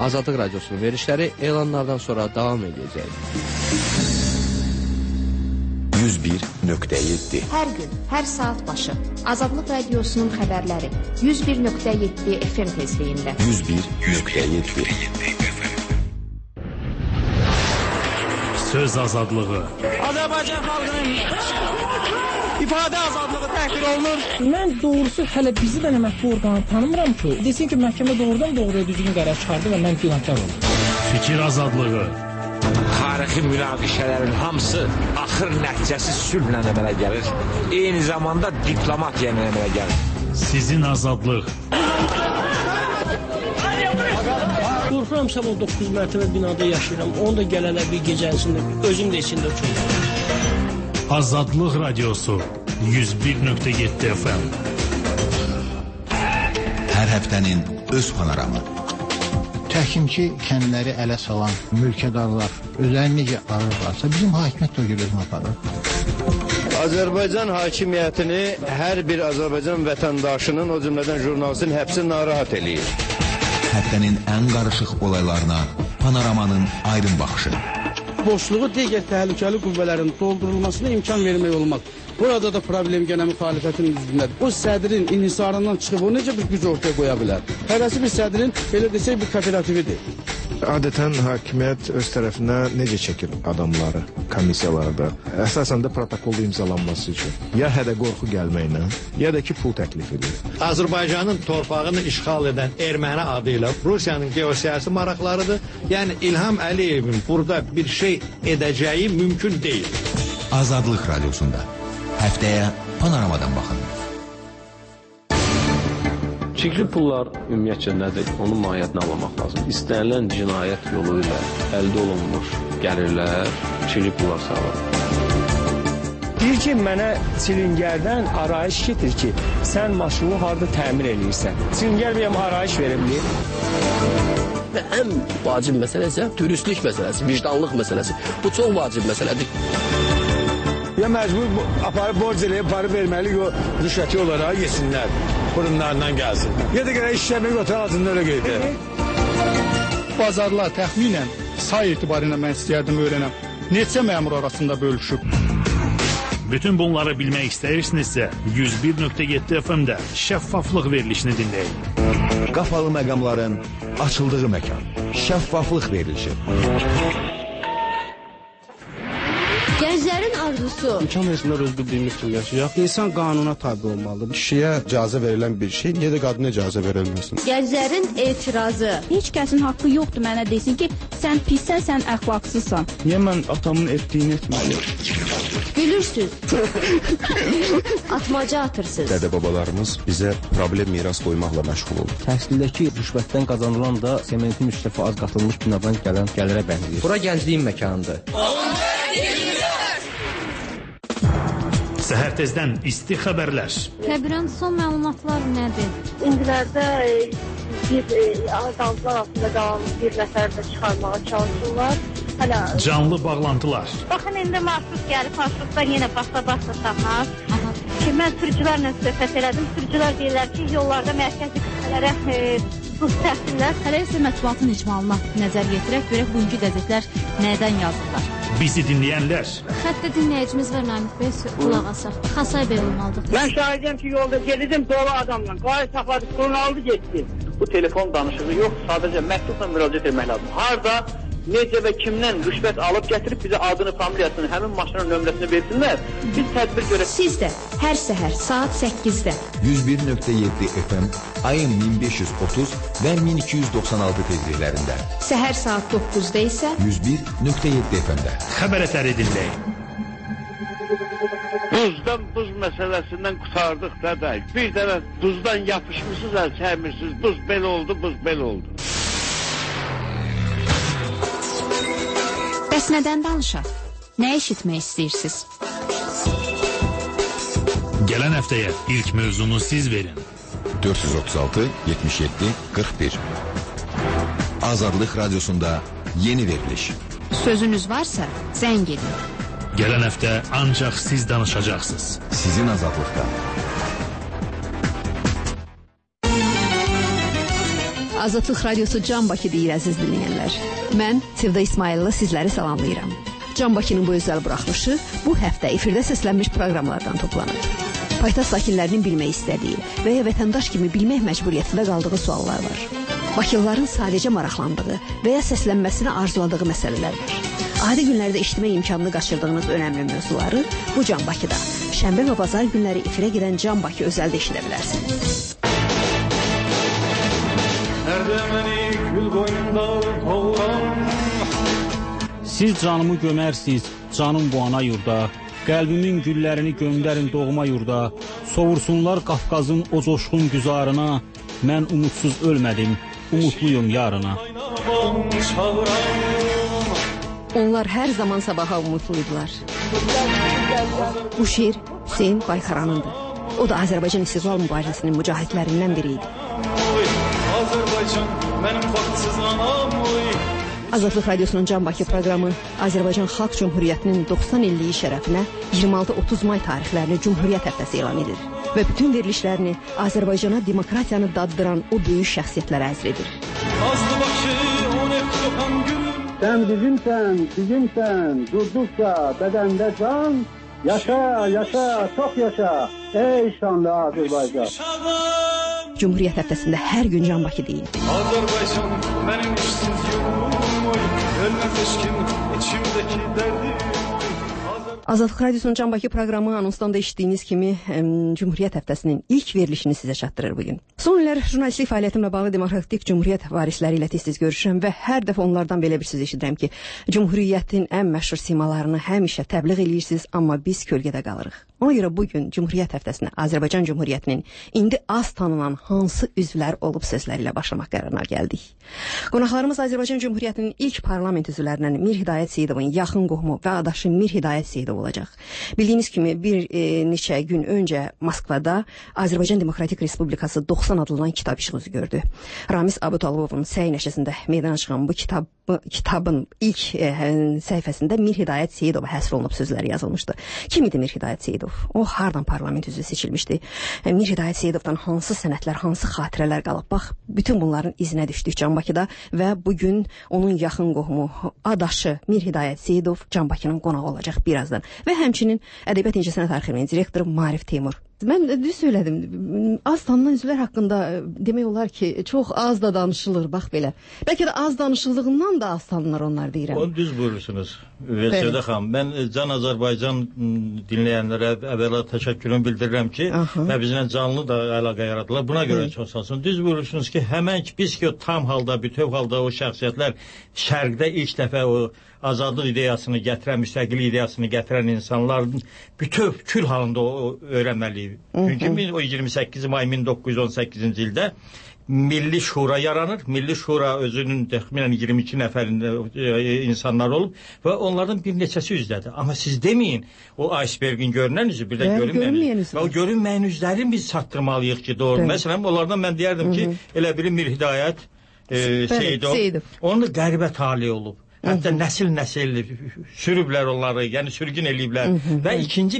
Azadlıq Radiosunun verilişləri elanlardan sonra davam edəcək. 101.7 Hər gün, hər saat başı Azadlıq Radiosunun xəbərləri 101.7 FM tezliyində 101.7 Söz azadlığı Azərbaycan xalqının ifadə azadlığı təhqir olunur. Mən doğrusu hələ bizi də məhkəmə orqanı tanımıram ki, desin ki, məhkəmə doğrudan doğruya düzgün qərar çıxardı və mən günahkar oldum. Fikir azadlığı Tarixi münaqişələrin hamısı axır nəticəsi sülhlə əmələ gəlir. Eyni zamanda diplomatiya ilə əmələ gəlir. Sizin azadlıq. Qorxuram sabah 9 mərtəbə binada yaşayıram. Onu da gələlə bir gecəsində özüm də içində uçurum. Azadlıq Radiosu 101.7 FM. Hər həftənin öz panoramı. Təhkimçi kəndləri ələ salan mülkədarlar özlərini necə ararlarsa bizim hakimiyyət də o gibi özünü aparır. Azərbaycan hakimiyyətini hər bir Azərbaycan vətəndaşının, o cümlədən jurnalistin həbsi narahat eləyir. Həftənin ən qarışıq olaylarına panoramanın aydın baxışı. Boşluğu digər təhlükəli qüvvələrin doldurulmasına imkan vermək olmaz. Burada da problem gənə müxalifətin üzründədir. O sədrin inhisarından çıxıb o necə bir güc ortaya qoya bilər? Hərəsi bir sədrin, belə desək, bir kooperatividir. Adətən hakimiyyət öz tərəfinə necə çəkir adamları komissiyalarda? Əsasən də protokolda imzalanması üçün. Ya hədə qorxu gəlməklə, ya da ki pul təklif edir. Azərbaycanın torpağını işğal edən erməni adı ilə Rusiyanın geosiyasi maraqlarıdır. Yəni İlham Əliyevin burada bir şey edəcəyi mümkün deyil. Azadlıq Radiosunda. Həftəyə panoramadan baxın. Çirkli pullar ümumiyyətcə nədir? Onun mahiyyətini anlamaq lazım. İstənilən cinayət yolu ilə əldə olunmuş gəlirlər çirkli pullar sağlar. Deyir ki, mənə Çilingərdən arayış getir ki, sən maşını harada təmir edirsən. Çilingər bir arayış verimli. Və ən vacib məsələ isə dürüstlük məsələsi, vicdanlıq məsələsi. Bu çox vacib məsələdir. Ya məcbur aparıb borc eləyib, aparıb verməli, rüşvəti olaraq yesinlər. Burunlarından gəlsin. Ya da görə işləmək otur ağzında öyle qeydir. Bazarlar təxminən say etibarıyla mən istəyərdim öyrənəm. Neçə məmur arasında bölüşüb? Bütün bunları bilmək istəyirsinizsə 101.7 FM-də şəffaflıq verilişini dinləyin. Qapalı məqamların açıldığı məkan. Şəffaflıq verilişi. Gənclərin arzusu İmkan versinlər öz bildiyimiz kimi yaşayaq. İnsan qanuna tabi olmalıdır. Kişiyə icazə verilən bir şey, niyə də qadına icazə verilməsin? Gənclərin etirazı Heç kəsin haqqı yoxdur mənə desin ki, sən pissən, sən əxlaqsızsan. Niyə mən atamın etdiyini etməliyim? Gülürsüz Atmaca atırsınız. Dədə-babalarımız bizə problem miras qoymaqla məşğul olur. Təhsildəki rüşvətdən qazanılan da sementin 3 dəfə az qatılmış binadan gələn gəlirə bənzəyir. Bura gəncliyin məkanıdır. Səhər tezdən isti xəbərlər. Xəbirən son məlumatlar nədir? İndilərdə bir azaltılar altında qalan bir nəfər də çıxarmağa çalışırlar. Canlı bağlantılar. Baxın, indi marşrut gəlib, marşrutdan yenə basa tapmaz. Ki, mən sürücülərlə söhbət elədim. Sürücülər deyirlər ki, yollarda mərkəzi qüvvələrə buz təhsillər. Hələ isə mətbuatın icmalına nəzər yetirək, görək bugünkü qəzetlər nədən yazırlar. Bizi dinləyənlər. Xəttə dinləyicimiz var Namik Bəy, qulaq asaq. Xasay Bəy olmalıdır. Mən şahidəm ki, yolda gedirdim dolu adamla. Qayı saxladı, qurun aldı, getdi. Bu telefon danışığı yox, sadəcə məktubla müraciət etmək lazım. Harada, necə və kimdən rüşvət alıb gətirib bizə adını, familiyasını, həmin maşının nömrəsini versinlər. Biz tədbir görək. Siz də hər səhər saat 8-də 101.7 FM, ayın 1530 və 1296 tezliklərində. Səhər saat 9-da isə 101.7 FM-də. Xəbər ətəri dinləyin. Buzdan buz məsələsindən qutardıq dədə. Bir dənə buzdan yapışmışsınız, çəmirsiniz. Buz belə oldu, buz belə oldu. Bəs nədən danışaq? Nə eşitmək istəyirsiniz? Gələn həftəyə ilk mövzunu siz verin. 436 77 41. Azadlıq Radiosunda yeni veriliş. Sözünüz varsa zəng edin. Gələn həftə ancaq siz danışacaqsınız. Sizin azadlıqda. Azadlıq Radiosu Can Bakı deyir əziz dinləyənlər. Mən Sevda İsmailova sizləri salamlayıram. Can Bakının bu özəl buraxılışı bu həftə efirdə səslənmiş proqramlardan toplanır. Paytaxt sakinlərinin bilmək istədiyi və ya vətəndaş kimi bilmək məcburiyyətində qaldığı suallar var. Bakılıların sadəcə maraqlandığı və ya səslənməsini arzuladığı məsələlər var. Adi günlərdə eşitmək imkanını qaçırdığınız önəmli mövzuları bu Can Bakıda, şənbə və bazar günləri efirə gedən Can Bakı özəldə eşidə bilərsiniz. Siz canımı gömərsiniz, canım bu ana yurda. Qəlbimin güllərini göndərin doğma yurda. Sovursunlar Qafqazın o coşqun güzarına. Mən umutsuz ölmədim, umutluyum yarına. Onlar hər zaman sabaha umutluydular. Bu şiir Hüseyin Baykaranındır. O da Azərbaycan İstiqlal Mübarizəsinin mücahidlərindən biri idi. Azadlıq Radiosunun Can Bakı proqramı Azərbaycan Xalq Cümhuriyyətinin 90 illiyi şərəfinə 26-30 may tarixlərini Cümhuriyyət həftəsi elan edir və bütün verilişlərini Azərbaycana demokratiyanı daddıran o böyük şəxsiyyətlərə həsr edir. Sən bizimsən, durduqca bədəndə can, yaşa, çox yaşa, ey şanlı Azərbaycan. Cümhuriyyət həftəsində hər gün Can Bakı deyin. Azərbaycan mənim işsiz yolum, ölməz eşkim, içimdəki dərdim. Azadlıq Radiosunun Can Bakı proqramı anonsdan da eşitdiyiniz kimi Cümhuriyyət həftəsinin ilk verilişini sizə çatdırır bugün. Son illər jurnalistlik fəaliyyətimlə bağlı Demokratik Cümhuriyyət varisləri ilə tez-tez görüşürəm və hər dəfə onlardan belə bir söz eşidirəm ki, Cümhuriyyətin ən məşhur simalarını həmişə təbliğ edirsiniz, amma biz kölgədə qalırıq. Ona görə bugün Cümhuriyyət həftəsinə Azərbaycan Cümhuriyyətinin indi az tanınan hansı üzvlər olub sözləri ilə başlamaq qərarına gəldik. Qonaqlarımız Azərbaycan Cümhuriyyətinin ilk parlament üzvlərindən Mir Hidayət Seyidovun yaxın qohumu və adaşı Mir Hidayət Seyidov olacaq. Bildiyiniz kimi bir neçə gün öncə Moskvada Azərbaycan Demokratik Respublikası 90 adlanan kitab işığı gördü. Ramiz Abutalovun səy nəşəsində meydana çıxan bu kitabın ilk səhifəsində Mir Hidayət Seyidova həsr olunub sözləri yazılmışdı. Kim idi Mir Hidayət Seyidov? O hardan parlament üzvü seçilmişdi? Mir Hidayət Seyidovdan hansı sənədlər, hansı xatirələr qalıb? Bax, bütün bunların izinə düşdük Can Bakıda və bugün onun yaxın qohumu, adaşı Mir Hidayət Seyidov Can Bakının qonağı olacaq birazdan. Və həmçinin Ədəbiyyat İncəsənət Arxivinin direktoru Marif Teymur. Mən düz söylədim. Az tanınan üzvlər haqqında demək olar ki, çox az da danışılır, bax belə. Bəlkə də az danışıldığından da az tanınır onlar deyirəm. Onu düz buyurursunuz. Sevda xanım, mən Can Azərbaycan dinləyənlərə əvvəla təşəkkürümü bildirirəm ki, və bizlə canlı da əlaqə yaradılar. Buna görə çox sağ olsun. Düz buyurursunuz ki, həmən ki, biz ki, o tam halda, bütöv halda o şəxsiyyətlər şərqdə ilk dəfə o azadlıq ideyasını gətirən, müstəqillik ideyasını gətirən insanların bütöv kül halında o öyrənməliyik. Çünki o 28 may 1918-ci ildə Milli Şura yaranır. Milli Şura özünün təxminən 22 nəfərində insanlar olub və onlardan bir neçəsi üzdədir. Amma siz deməyin, o icebergin görünən üzü, bir də görünməyən üzü. Və o görünməyən üzlərin biz çatdırmalıyıq ki, doğru. Məsələn, onlardan mən deyərdim ki, elə biri Mir Hidayət Seyidov. Onun da qəribə tali olub. Hətta nəsil sürüblər onları, yəni sürgün eləyiblər. Və ikinci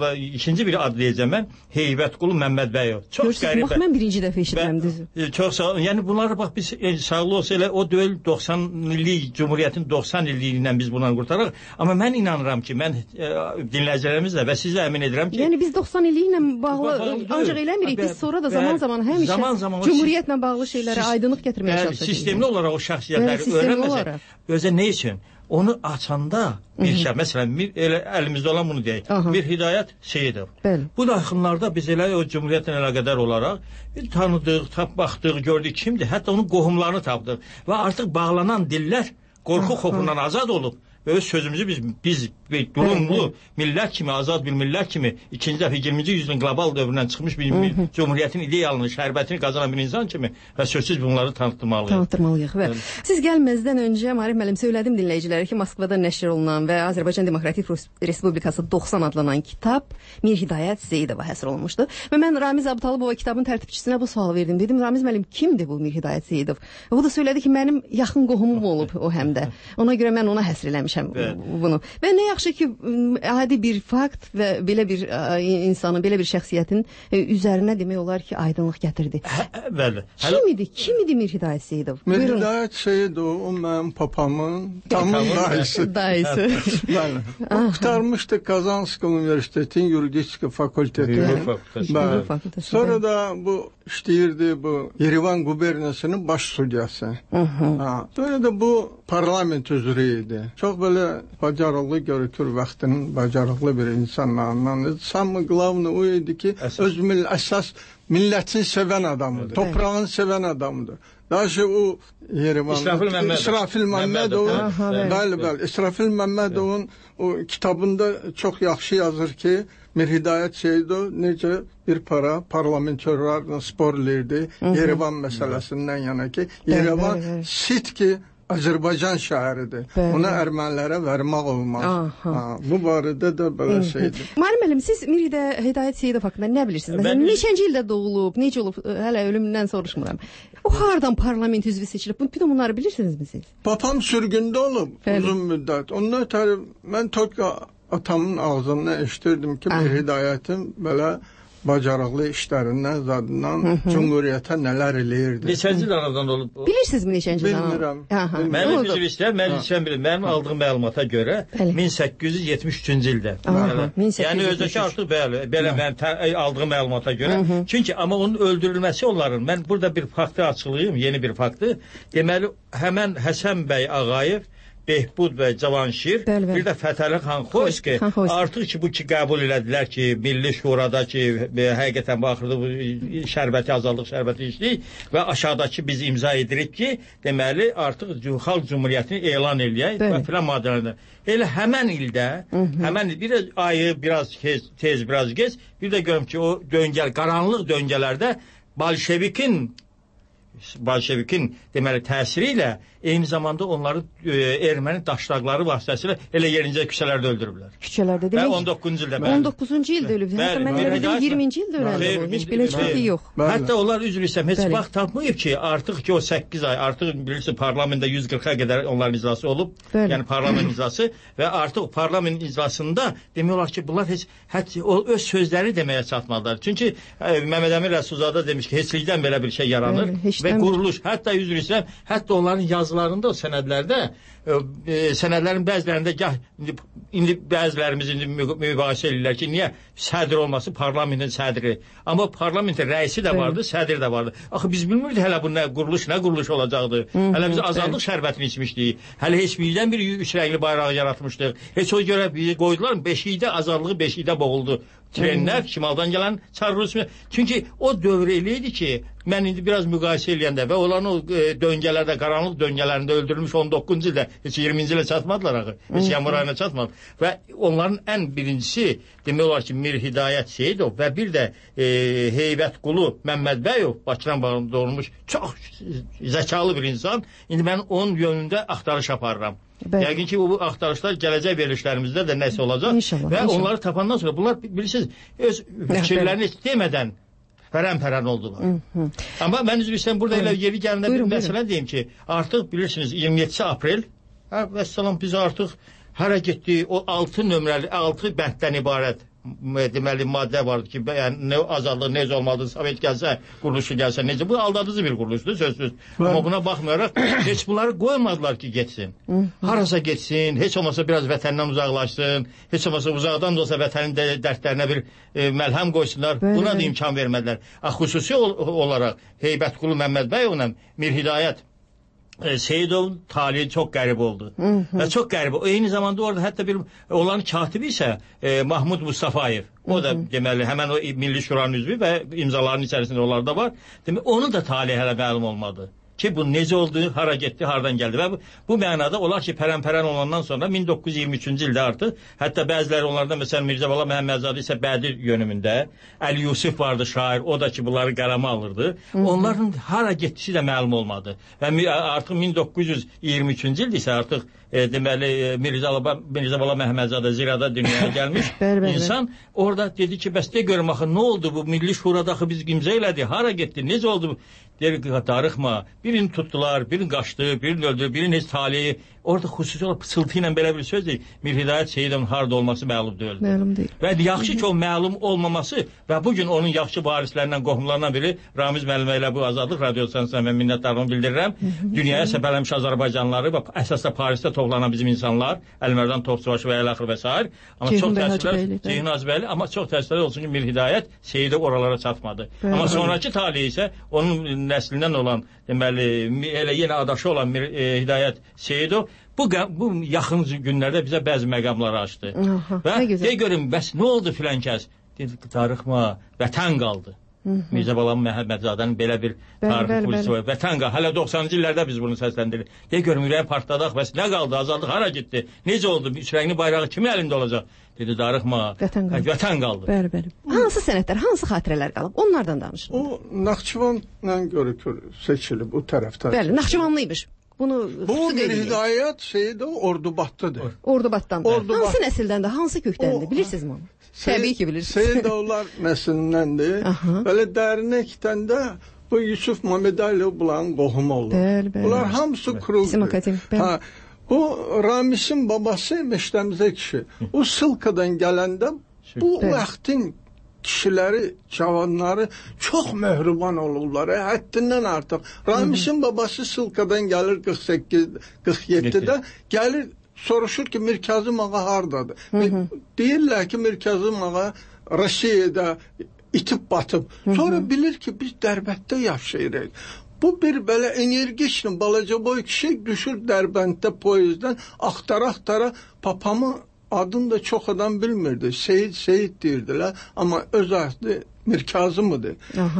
biri adlayacağım mən, Heybətqulu Məmmədbəyov. Çox qəribə. Bax, mən birinci dəfə eşidirəm düzü. Çox sağ olun. Yəni bunları bax biz sağlı olsa elə o döyül 90 illik, Cumhuriyyətin 90 illiyindən biz bundan qurtarıq. Amma mən inanıram ki, mən dinləyicilərimizlə və sizlə əmin edirəm ki... Yəni biz 90 illiyi ilə bağlı ancaq eləmirik. Biz sonra da zaman-zaman həmişə Cumhuriyyətlə bağlı şeylərə aydınlıq gətirməyə çalışacağıq. Sistemli olaraq o şəxsiyyətləri öyrənməsə, özə nə üçün? Onu açanda bir şey, məsələn, əlimizdə olan bunu deyək, bir Hidayət Seyidov. Bu yaxınlarda biz elə o Cumhuriyyətlə əlaqədar olaraq tanıdıq, baxdıq, gördük kimdir, hətta onun qohumlarını tapdıq və artıq bağlanan dillər qorxu xofundan azad olub. Və öz sözümüzü biz durumlu millət kimi, azad bir millət kimi ikinci dəfə 20-ci yüzyılın qlobal dövründən çıxmış bir Cumhuriyyətin ideyalını, şərbətini qazanan bir insan kimi və sözsüz bunları tanıtmalıyıq. Siz gəlməzdən öncə Marif müəllim söylədim dinləyicilərə ki, Moskvada nəşr olunan və Azərbaycan Demokratik Respublikası 90 adlanan kitab Mir Hidayət Seyidova həsr olunmuşdu. Və mən Ramiz Abutalovova kitabın tərtibçisinə bu sual verdim. Dedim, Ramiz müəllim, kimdir bu Mir Hidayət Seyidov? O da söylədi ki, mənim yaxın qohumum olub o həmdə. Ona görə mən ona həsr eləmişəm. eləmişəm bunu. Və nə yaxşı ki, adi bir fakt və belə bir insanın, belə bir şəxsiyyətin üzərinə demək olar ki, aydınlıq gətirdi. Bəli. Kim idi Mir Hidayət Seyidov? Mir Hidayət Seyidov, o mənim papamın tamam dayısı. Bəli. O qurtarmışdı Kazansk Universitetin Yuridika fakülteti. Sonra da bu işləyirdi bu Yerevan quberniyasının baş sudyası. Böyle de bu parlament üzrü idi. Çok böyle bacarıqlı görükür vaxtının bacarıqlı bir insanlarından. Samı qlavni o idi ki öz əsas millətin sevən adamıdır. Toprağını sevən adamıdır. Daha şey o Yerevan İsrafil Məmmədovun bəli İsrafil Məmmədovun o kitabında çox yaxşı yazır ki Mir Hidayət Seyidov necə bir parlamentörlərlə spor edirdi Yerevan məsələsindən yana ki Yerevan Sitki Azərbaycan şəhəridir. Ona ermənilərə vermək olmaz. Bu barədə də belə şeydir. Müəllim müəllim, siz Mir Hidayət Seyidov haqqında nə bilirsiniz? Məsələn, neçənci ildə doğulub, necə olub, hələ ölümündən soruşmuram. O hardan parlament üzvü seçilib? Bütün bunları bilirsinizmi siz? Papam sürgündə olub uzun müddət. Ondan ötürü mən Tokyo atamın ağzından eşitirdim ki, Mir Hidayətin belə bacarıqlı işlərindən, zadından Cumhuriyyətə nələr eləyirdi. Neçənci anadan olub? Bilirsinizmi neçənci anadan? Bilmirəm. Mənim üzr istəyirəm, mən bilirəm. Mənim aldığım məlumata görə 1873-cü ildə. Yəni özdəki artıq belə mən aldığım məlumata görə. Çünki amma onun öldürülməsi onların, mən burada bir faktı açıqlayım, yeni bir faktı. Deməli, həmən Həsən bəy Ağayev, Behbud və Cavanşir, bir də Fətəli xan Xoyski artıq ki, bu ki qəbul elədilər ki, Milli Şurada ki, həqiqətən bu axırda bu şərbəti, azadlıq şərbəti işləyik və aşağıdakı biz imza edirik ki, deməli, artıq Xalq Cumhuriyyətini elan eləyək və filan maddələrində. Elə həmən ildə, bir ayı biraz tez, biraz gec, bir də görüm ki, o qaranlıq döngələrdə Bolşevikin deməli təsiri ilə eyni zamanda onları erməni daşlaqları vasitəsilə elə yerincə küçələrdə öldürüblər. Küçələrdə demək? Və 19-cu ildə. 19-cu ildə ölüb. Hətta mən elə bildim 20-ci ildə öləndə bu. Heç belə çox yox. Hətta onlar üzr istəyirəm, heç vaxt tapmayıb ki, artıq ki o 8 ay, artıq bilirsiniz parlamentdə 140-a qədər onların iclası olub. Yəni parlament iclası və artıq parlament iclasında demək olar ki, bunlar heç öz sözləri deməyə çatmadılar. Çünki Məmməd Əmin Rəsulzadə demiş ki, heçlikdən belə bir şey yaranır və quruluş, hətta üzr istəyirəm, hətta onların yazılarında o sənədlərdə, sənədlərin bəzilərində indi bəzilərimiz mübahisə edirlər ki, niyə sədr olması parlamentin sədri? Amma parlamentin rəisi də vardı, sədr də vardı. Axı biz bilmirdik hələ bu nə quruluş olacaqdı. Hələ biz azadlıq şərbətini içmişdik. Hələ heç birdən bir üç rəngli bayrağı yaratmışdıq. Heç o görə bizi qoydular, beşikdə azadlığı beşikdə boğuldu. Trenlər, şimaldan gələn Çar Rusiya. Çünki o dövr eləydi ki, mən indi biraz müqayisə eləyəndə və olan o döngələrdə, qaranlıq döngələrində öldürülmüş 19-cu ildə, heç 20-ci ilə çatmadılar axı, heç yanvar ayına çatmadı. Və onların ən birincisi, demək olar ki, Mir Hidayət Seyidov və bir də Heybətqulu Məmmədbəyov, Bakıdan doğulmuş çox zəkalı bir insan. İndi mən onun yönündə axtarış aparıram. Yəqin ki, bu axtarışlar gələcək verilişlərimizdə də nəsə olacaq və onları tapandan sonra bunlar bilirsiniz, öz fikirlərini demədən pərən oldular. Amma mən üzr istəyirəm, burada elə yeri gəlində bir məsələ deyim ki, artıq bilirsiniz 27 aprel vəssalam biz artıq hara getdik, o 6 nömrəli, 6 bənddən ibarət deməli maddə vardı ki, yəni nə azadlıq necə olmalıdır, Sovet gəlsə, quruluşu gəlsə necə, bu aldadıcı bir quruluşdur sözsüz. Amma buna baxmayaraq heç bunları qoymadılar ki, getsin. Harasa getsin, heç olmasa biraz vətəndən uzaqlaşsın, heç olmasa uzaqdan da olsa vətənin dərdlərinə bir məlhəm qoysunlar, buna da imkan vermədilər. Xüsusi olaraq Heybətqulu Məmmədbəyovla Mir Hidayət Seyidovun talihi çox qəribə oldu. Və çox qəribə. Eyni zamanda orada hətta bir onların katibi isə Mahmud Mustafayev. O da deməli həmən o Milli Şuranın üzvü və imzaların içərisində onlar da var. Deməli onun da talihi hələ məlum olmadı. Ki bu necə oldu, hara getdi, hardan gəldi və bu mənada olar ki, pərən olandan sonra 1923-cü ildə artıq, hətta bəziləri onlardan məsələn Mirzə Bala Məhəmmədzadə isə bədi yönümündə, Əli Yusif vardı şair, o da ki, bunları qələmə alırdı. Onların hara getdisi də məlum olmadı. Və artıq 1923-cü ildə isə artıq deməli Mirzə Bala Məhəmmədzadə Zirada dünyaya gəlmiş insan orada dedi ki, bəs de görüm axı, nə oldu bu Milli Şurada axı biz imza elədi, hara getdi, necə oldu bu? deyir darıxma, birini tutdular, birini qaçdı, birini öldü, birini heç taliyi. Orada xüsusi olaraq pıçıltı ilə belə bir söz deyil. Mir Hidayət Seyidovun harda olması məlum deyil. Məlum deyil. Və yaxşı ki, o məlum olmaması və bugün onun yaxşı varislərindən, qohumlarından biri Ramiz müəllimə ilə bu Azadlıq Radiosundan mən minnətdarlığımı bildirirəm. Dünyaya səfərləmiş Azərbaycanlıları və əsasda Parisdə toplanan bizim insanlar, Əlimərdan Topçubaşı və əl-axır və s. Amma çox təəssüflər, Ceyhun Hacıbəyli, amma çox təəssüflər olsun ki, Mir Hidayət Seyidov oralara çatmadı. Amma sonraki talihi isə onun nəslindən olan, deməli, elə yenə adaşı olan Mir Hidayət Seyidov bu yaxın günlərdə bizə bəzi məqamları açdı. Və deyə görüm, bəs nə oldu filan kəs? Dedi ki, darıxma, vətən qaldı. Mirzə Balam Məhəmmədzadənin belə bir tarixi polisi var. Vətən qaldı. Hələ 90-cı illərdə biz bunu səsləndirik. Deyə görüm, ürəyə partladaq, bəs nə qaldı? Azadlıq hara getdi? Necə oldu? Üçrəngli bayrağı kimin əlində olacaq? Dedi, darıxma, vətən qaldı. Bəli. Hansı sənədlər, hansı xatirələr qalıb? Onlardan danışın. O, Naxçıvanla görükür, seçilib bu tərəfdə. Bəli, Naxçıvanlıymış. Bu Mir Hidayət Seyidov Ordubatlıdır. Ordubatdandır. Hansı nəsildəndir, hansı kökdəndir? Bilirsiniz mi onu? Təbii ki, bilirsiniz. Seyidovlar nəslindəndir. Belə dərinlikdən də bu Yusuf Mamedəli bunların qohumu olur. Bunlar hamısı kuruldur. Bu Ramis'in babası Meştemze kişi. O Sılka'dan gələndə bu vaxtın kişiləri, cavanları çox mehriban olurlar. Həddindən artıq. Ramis'in babası Sılka'dan gəlir 48-47-də gəlir soruşur ki Mir Kazım ağa hardadır? Deyirlər ki Mir Kazım ağa Rusiyada itib batıb. Sonra bilir ki biz Dərbətdə yaşayırıq. Bu bir belə enerjiklə balaca boy kişi düşür Dərbənddə poyezddən axtara papamı adını da çox adam bilmirdi. Seyid deyirdilər. Amma öz adı Mir Kazımıdır.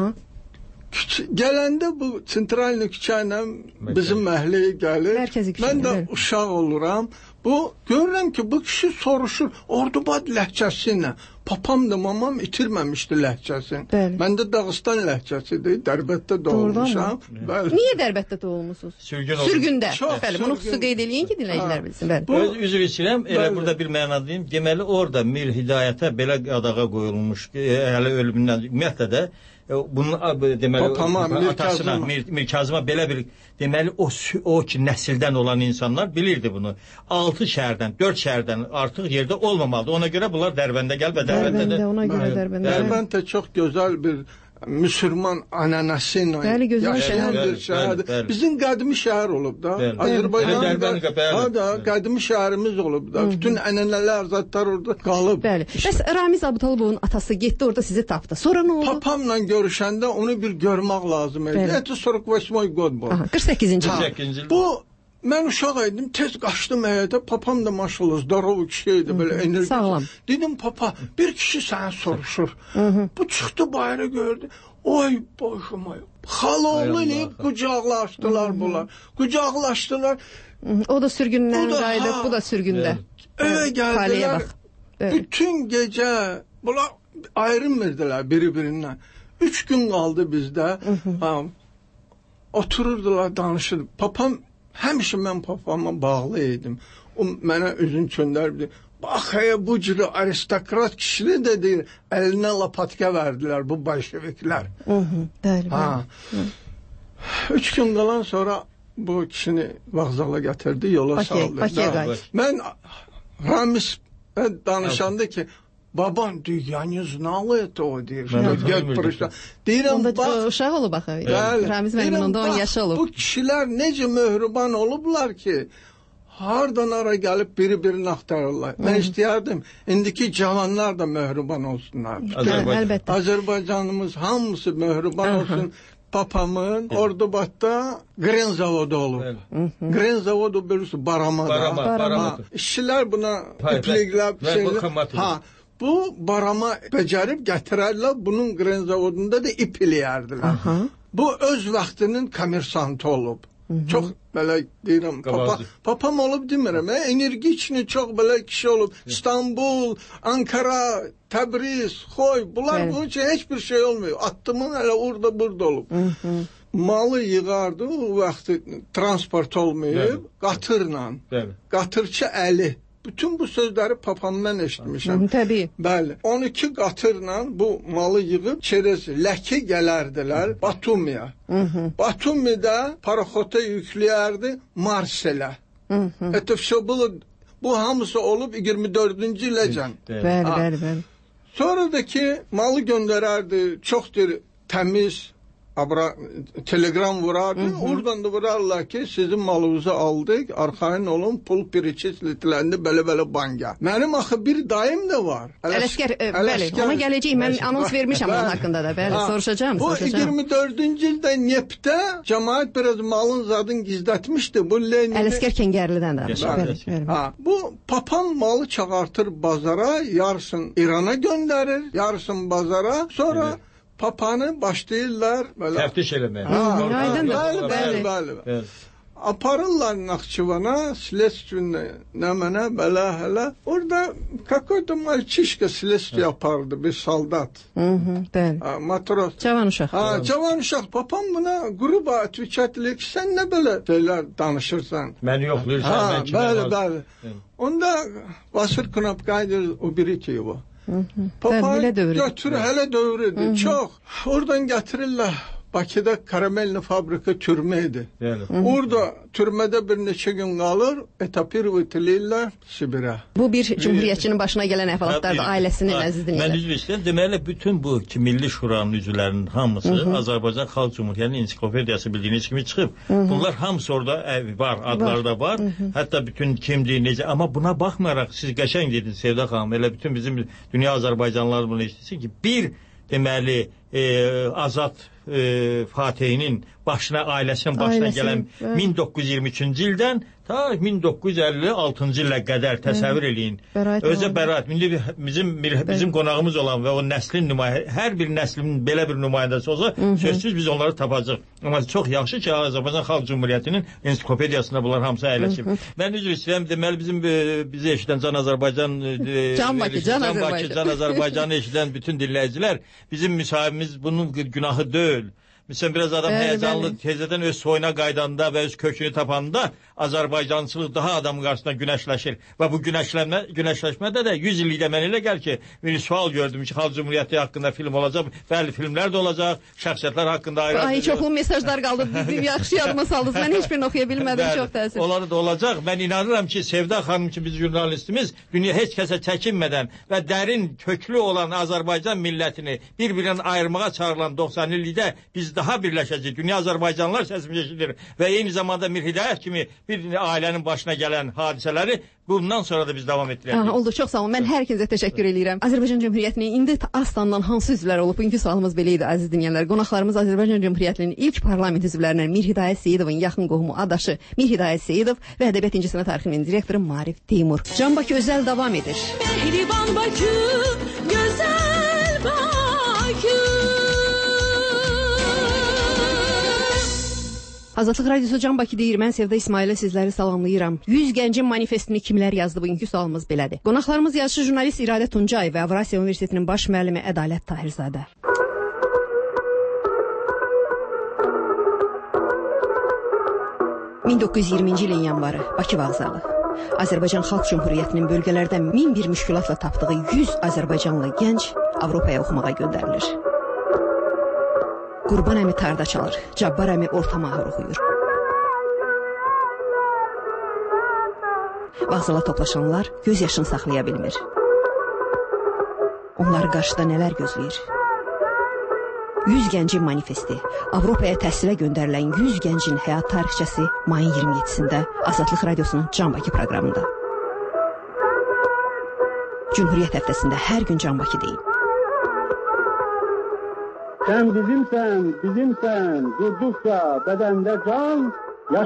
Gələndə bu sentralni küçə ilə bizim məhəlləyə gəlir. Mən də uşaq oluram. Bu görürəm ki bu kişi soruşur Ordubat ləhcəsi ilə. Papam da mamam itirməmişdi ləhcəsini. Mən də Dağıstan ləhcəsidir. Dərbətdə doğulmuşam. Niyə Dərbətdə doğulmusunuz? Sürgündə. Bəli, bunu xüsusi qeyd eləyin ki, dinləyicilər bilsin. Üzr istəyirəm, elə burada bir məna deyim. Deməli orada Mir Hidayətə belə qadağa qoyulmuş, hələ ölümündən ümumiyyətlə də bunun deməli atasına Mir Kazıma belə bir deməli o ki nəsildən olan insanlar bilirdi bunu. 6 şəhərdən, 4 şəhərdən artıq yerdə olmamalıdır. Ona görə bunlar Dərbəndə gəl və Dərbənd də çox gözəl bir Müslüman ananası ilə yaşayan bir şəhərdir. Bizim qədimi şəhər olub da. Azərbaycanda qədimi şəhərimiz olub da. Bütün ənənələr, zatlar orada qalıb. Bəli. Bəs Ramiz Abutalıbovun atası getdi orada sizi tapdı. Sonra nə oldu? Papamla görüşəndə onu bir görmək lazım idi. Это 48 год bu. 48-ci il. Bu mən uşaq idim, tez qaçdım həyətə. Papam da maşallah zdarov kişi idi, belə enerji. Sağlam. Dedim papa, bir kişi səni soruşur. Bu çıxdı bayrağı gördü. Oy başıma. Xaloğlu ilə qucaqlaşdılar bunlar. Qucaqlaşdılar. O da sürgündən qayıdıb, bu da sürgündə. Evə gəldilər. Bütün gecə bunlar ayrılmırdılar biri-birindən. 3 gün qaldı bizdə. Otururdular, danışırdı. Papam həmişə mən papama bağlı idim. O mənə üzün çöndərdi. Bax, bu cürü aristokrat kişini də deyir, əlinə lapatka verdilər bu bolşeviklər. 3 gün qalan sonra bu kişini vağzala gətirdi, yola saldı. Mən Ramiz danışanda ki, baban diyor, я не знал этого, deyir. Deyirəm, bax, uşaq olub axı. Ramiz mənim onda 10 yaşı olub. Bu kişilər necə möhriban olublar ki, hardan ara gəlib biri-birini axtarırlar. Mən istəyərdim, indiki cavanlar da möhriban olsunlar. Azərbaycanımız hamısı möhriban olsun. Papamın Ordubatda Gren zavodu olub. Gren zavodu bilirsiniz, Baramada. İşçilər buna ipliklər, bu barama becərib gətirərlər, bunun Gren zavodunda da ip eləyərdilər. Bu öz vaxtının kommersantı olub. Çox belə deyirəm, papam olub demirəm, enerjikni çox belə kişi olub. İstanbul, Ankara, Təbriz, Xoy, bunlar bunun üçün heç bir şey olmuyor. Attımın hələ orada burada olub. Malı yığardı, o vaxtı transport olmayıb, qatırla. Qatırçı əli bütün bu sözləri papamdan eşitmişəm. Təbii. Bəli. 12 qatırla bu malı yığıb çerez Ləki gələrdilər Batumiyə. Batumidə paraxota yükləyərdi Marselə. Hətta bu hamısı olub 24-cü iləcən. Bəli. Sonra da ki malı göndərərdi, çoxdur təmiz telegram vurardı. Oradan da vurarlar ki sizin malınızı aldık, arxayın olun, pul perçesletləndi belə banka. Mənim axı bir dayım da var. Ələskər, bəli, ona gələcəyik. Mən anons vermişəm onun haqqında da. Bəli, soruşacağım. Bu 24-cü ildə Neftə cəmaət biraz malın zadını gizlətmişdi. Bu Lenin Ələskər Kəngərlidən danışır. Bu papam malı çağırtır bazara, yarısını İrana göndərir, yarısını bazara, sonra papanı başlayırlar böyle təftiş eləməyə. Bəli. Aparırlar Naxçıvana, Sledsky'ne, nə belə hələ. Orada какой-то мальчишка следствие yapardı, bir soldat. Bəli. Matros. Cavan uşaq. Cavan uşaq. Papam buna qruba atviçat edir ki, sən nə belə şeylər danışırsan? Məni yoxlayırsan, mən kimə? Bəli. Onda Vasir Knapkaydır, o biri ki bu. Papa götürür, hələ dövrüdür, çox. Oradan gətirirlər. Bakıda Karamelli fabrika türmə idi. Orada türmədə bir neçə gün qalır, etapir ötülürlər Sibirə. Bu bir cümhuriyyətçinin başına gələn əhvalatlardır, ailəsinin əziz dinləyicilər. Mən üzv istəyirəm, deməli bütün bu Milli Şuranın üzvlərinin hamısı Azərbaycan Xalq Cümhuriyyətinin ensiklopediyası bildiyiniz kimi çıxıb. Bunlar hamısı orada var, adları da var. Hətta bütün kimdir, necə, amma buna baxmayaraq siz qəşəng dediniz Sevda xanım, elə bütün bizim dünya Azərbaycanlılar bunu eşitsin ki, bir deməli Azad Fatihinin başına, ailəsinin başına gələn 1923-cü ildən ta 1956-cı ilə qədər təsəvvür eləyin. Özə bəraət. Bizim qonağımız olan və o nəslin hər bir nəslin belə bir nümayəndəsi olsa, sözsüz biz onları tapacaq. Amma çox yaxşı ki, Azərbaycan Xalq Cümhuriyyətinin ensiklopediyasında bunlar hamısı əyləşib. Mən üzr istəyirəm, deməli bizi eşidən Can Azərbaycan Can Azərbaycanı eşidən bütün dinləyicilər, bizim müsahibimiz bunun günahı deyil. Məsələn, biraz adam həyəcanlı, tezədən öz soyuna qaydanda və öz kökünü tapanda Azərbaycançılıq daha adamın qarşısında günəşləşir. Və bu günəşləşmədə də 100 illikdə mən elə gəl ki, bir sual gördüm ki, Xalq Cümhuriyyəti haqqında film olacaq, bəli, filmlər də olacaq, şəxsiyyətlər haqqında ayrı. Çoxlu mesajlar qaldı, yaxşı yadıma saldınız, mən heç birini oxuya bilmədim, çox təəssüf. Onları da olacaq. Mən inanıram ki, Sevda xanım ki, biz jurnalistimiz, dünya heç kəsə çəkinmədən və dərin köklü olan Azərbaycan millətini bir-birindən ayırmağa çağırılan 90 illikdə biz daha birləşəcək. Dünya Azərbaycanlılar səsimiz eşidir və eyni zamanda Mir Hidayət kimi bir ailənin başına gələn hadisələri bundan sonra da biz davam etdirəcəyik. Oldu, çox sağ olun. Mən hər ikinizə təşəkkür edirəm. Azərbaycan Cümhuriyyətinin indi astandan hansı üzvlər olub? Bugünkü sualımız belə idi, əziz dinləyənlər. Qonaqlarımız Azərbaycan Cümhuriyyətinin ilk parlament üzvlərindən Mir Hidayət Seyidovun yaxın qohumu, adaşı Mir Hidayət Seyidov və Ədəbiyyat İncəsənət Arxivinin direktoru Maarif Teymur. Can Bakı özəl davam edir. Mehriban Bakı, gözəl Bakı. Azadlıq Radiosu Can Bakı deyir, mən Sevda İsmailə sizləri salamlayıram. 100 gəncin manifestini kimlər yazdı? Bugünkü sualımız belədir. Qonaqlarımız yazıcı jurnalist İradə Tuncay və Avrasiya Universitetinin baş müəllimi Ədalət Tahirzadə. ...1920-ci ilin yanvarı, Bakı vağzalı. Azərbaycan Xalq Cümhuriyyətinin bölgələrdən 1001 müşkülatla tapdığı 100 Azərbaycanlı gənc Avropaya oxumağa göndərilir. Qurban əmi tarda çalır, Cabbar əmi orta mahur oxuyur. Vağzala toplaşanlar göz yaşını saxlaya bilmir. Onları qarşıda nələr gözləyir? 100 gəncin manifesti, Avropaya təhsilə göndərilən 100 gəncin həyat tarixçəsi mayın 27-sində Azadlıq Radiosunun Can Bakı proqramında. Cümhuriyyət həftəsində hər gün Can Bakı deyil. Sen bizimsen, durdukça bedende can,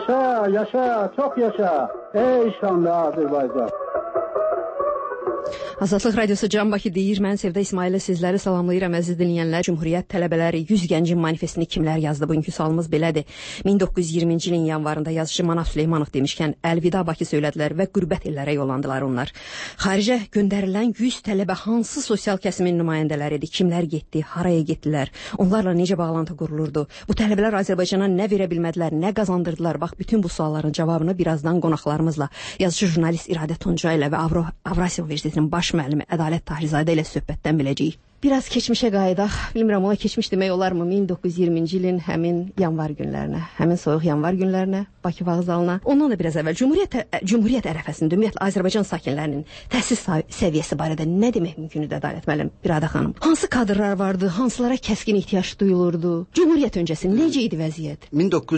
yaşa, çok yaşa, ey şanlı Azerbaycan. Azadlıq Radiosu Can Bakı deyir. Mən Sevdə İsmaillə sizləri salamlayıram əziz dinləyənlər. Cümhuriyyət tələbələri 100 gəncin manifestini kimlər yazdı? Bugünkü sualımız belədir. 1920-ci ilin yanvarında yazıcı Manaf Süleymanov demişkən əlvida Bakı söylədilər və qürbət illərə yollandılar onlar. Xaricə göndərilən 100 tələbə hansı sosial kəsimin nümayəndələridir? Kimlər getdi? Haraya getdilər? Onlarla necə bağlantı qurulurdu? Bu tələbələr Azərbaycana nə verə bilmədilər, nə qazandırdılar? Bax, bütün bu sualların cavabını birazdan qonaqlarımızla, yazıcı jurnalist İradə Tuncayla və Avrasiya Universitetinin baş müəllimi Ədalət Tahrizadə ilə söhbətdən biləcəyik. Biraz keçmişə qayıdaq. Bilmirəm, ona keçmiş demək olarmı 1920-ci ilin həmin yanvar günlərinə, həmin soyuq yanvar günlərinə, Bakı vağzalına. Ondan da biraz əvvəl Cümhuriyyət ərəfəsində ümumiyyətlə Azərbaycan sakinlərinin təhsil səviyyəsi barədə nə demək mümkündür Ədalət müəllim, İradə xanım? Hansı kadrlar vardı, hansılara kəskin ehtiyac duyulurdu? Cümhuriyyət öncəsi necə idi vəziyyət?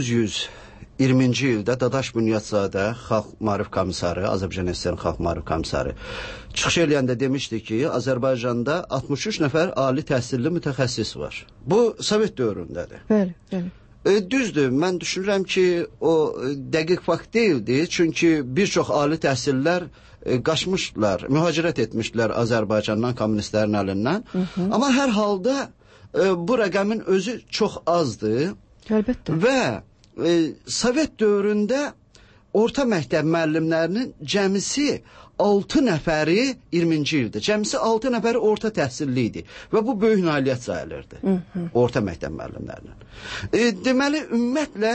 1920-ci ildə Dadaş Bünyadzadə Xalq Maarif Komissarı, Azərbaycan SSR Xalq Maarif Komissarı çıxış eləyəndə demişdi ki, Azərbaycanda 63 nəfər ali təhsilli mütəxəssis var. Bu Sovet dövründədir. Bəli, bəli. Düzdür, mən düşünürəm ki, o dəqiq fakt deyildi, çünki bir çox ali təhsillər qaçmışdılar, mühacirət etmişdilər Azərbaycandan, kommunistlərin əlindən. Amma hər halda bu rəqəmin özü çox azdır. Əlbəttə. Və Sovet dövründə orta məktəb müəllimlərinin cəmisi 6 nəfəri 20-ci ildə. Cəmisi 6 nəfəri orta təhsilli idi. Və bu böyük nailiyyət sayılırdı. Orta məktəb müəllimlərinin. Deməli, ümumiyyətlə,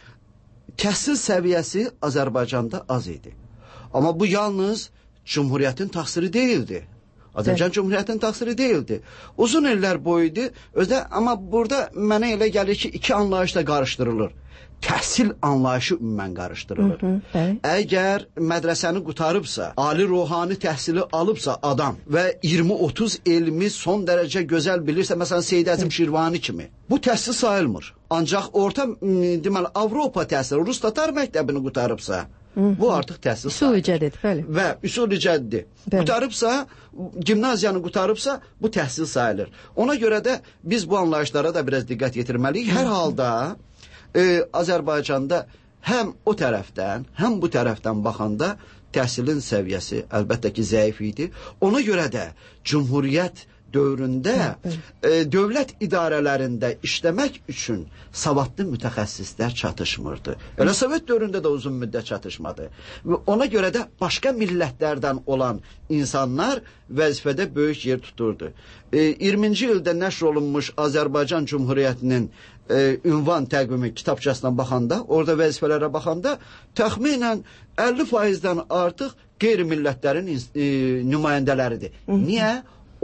təhsil səviyyəsi Azərbaycanda az idi. Amma bu yalnız Cümhuriyyətin təqsiri deyildi. Azərbaycan Cümhuriyyətinin təqsiri deyildi. Uzun illər boyuydu. Amma burada mənə elə gəlir ki, iki anlayış da qarışdırılır. Təhsil anlayışı ümumən qarışdırılır. Əgər mədrəsəni qutarıbsa, ali ruhani təhsili alıbsa adam və 20-30 elmi son dərəcə gözəl bilirsə, məsələn Seyid Əzim Şirvani kimi, bu təhsil sayılmır. Ancaq orta, deməli, Avropa təhsili, Rus Tatar məktəbini qutarıbsa, bu artıq təhsil sayılır. Üsul cədid, bəli. Və üsul cədid. Qutarıbsa, gimnaziyanı qutarıbsa, bu təhsil sayılır. Ona görə də biz bu anlayışlara da biraz diqqət yetirməliyik. Hər halda Azərbaycanda həm o tərəfdən, həm bu tərəfdən baxanda təhsilin səviyyəsi əlbəttə ki, zəif idi. Ona görə də Cümhuriyyət dövründə dövlət idarələrində işləmək üçün savadlı mütəxəssislər çatışmırdı. Elə Sovet dövründə də uzun müddət çatışmadı. Ona görə də başqa millətlərdən olan insanlar vəzifədə böyük yer tuturdu. 20-ci ildə nəşr olunmuş Azərbaycan Cümhuriyyətinin ünvan təqvimi kitabçasına baxanda, orada vəzifələrə baxanda təxminən 50%-dən artıq qeyri-millətlərin nümayəndələridir. Niyə?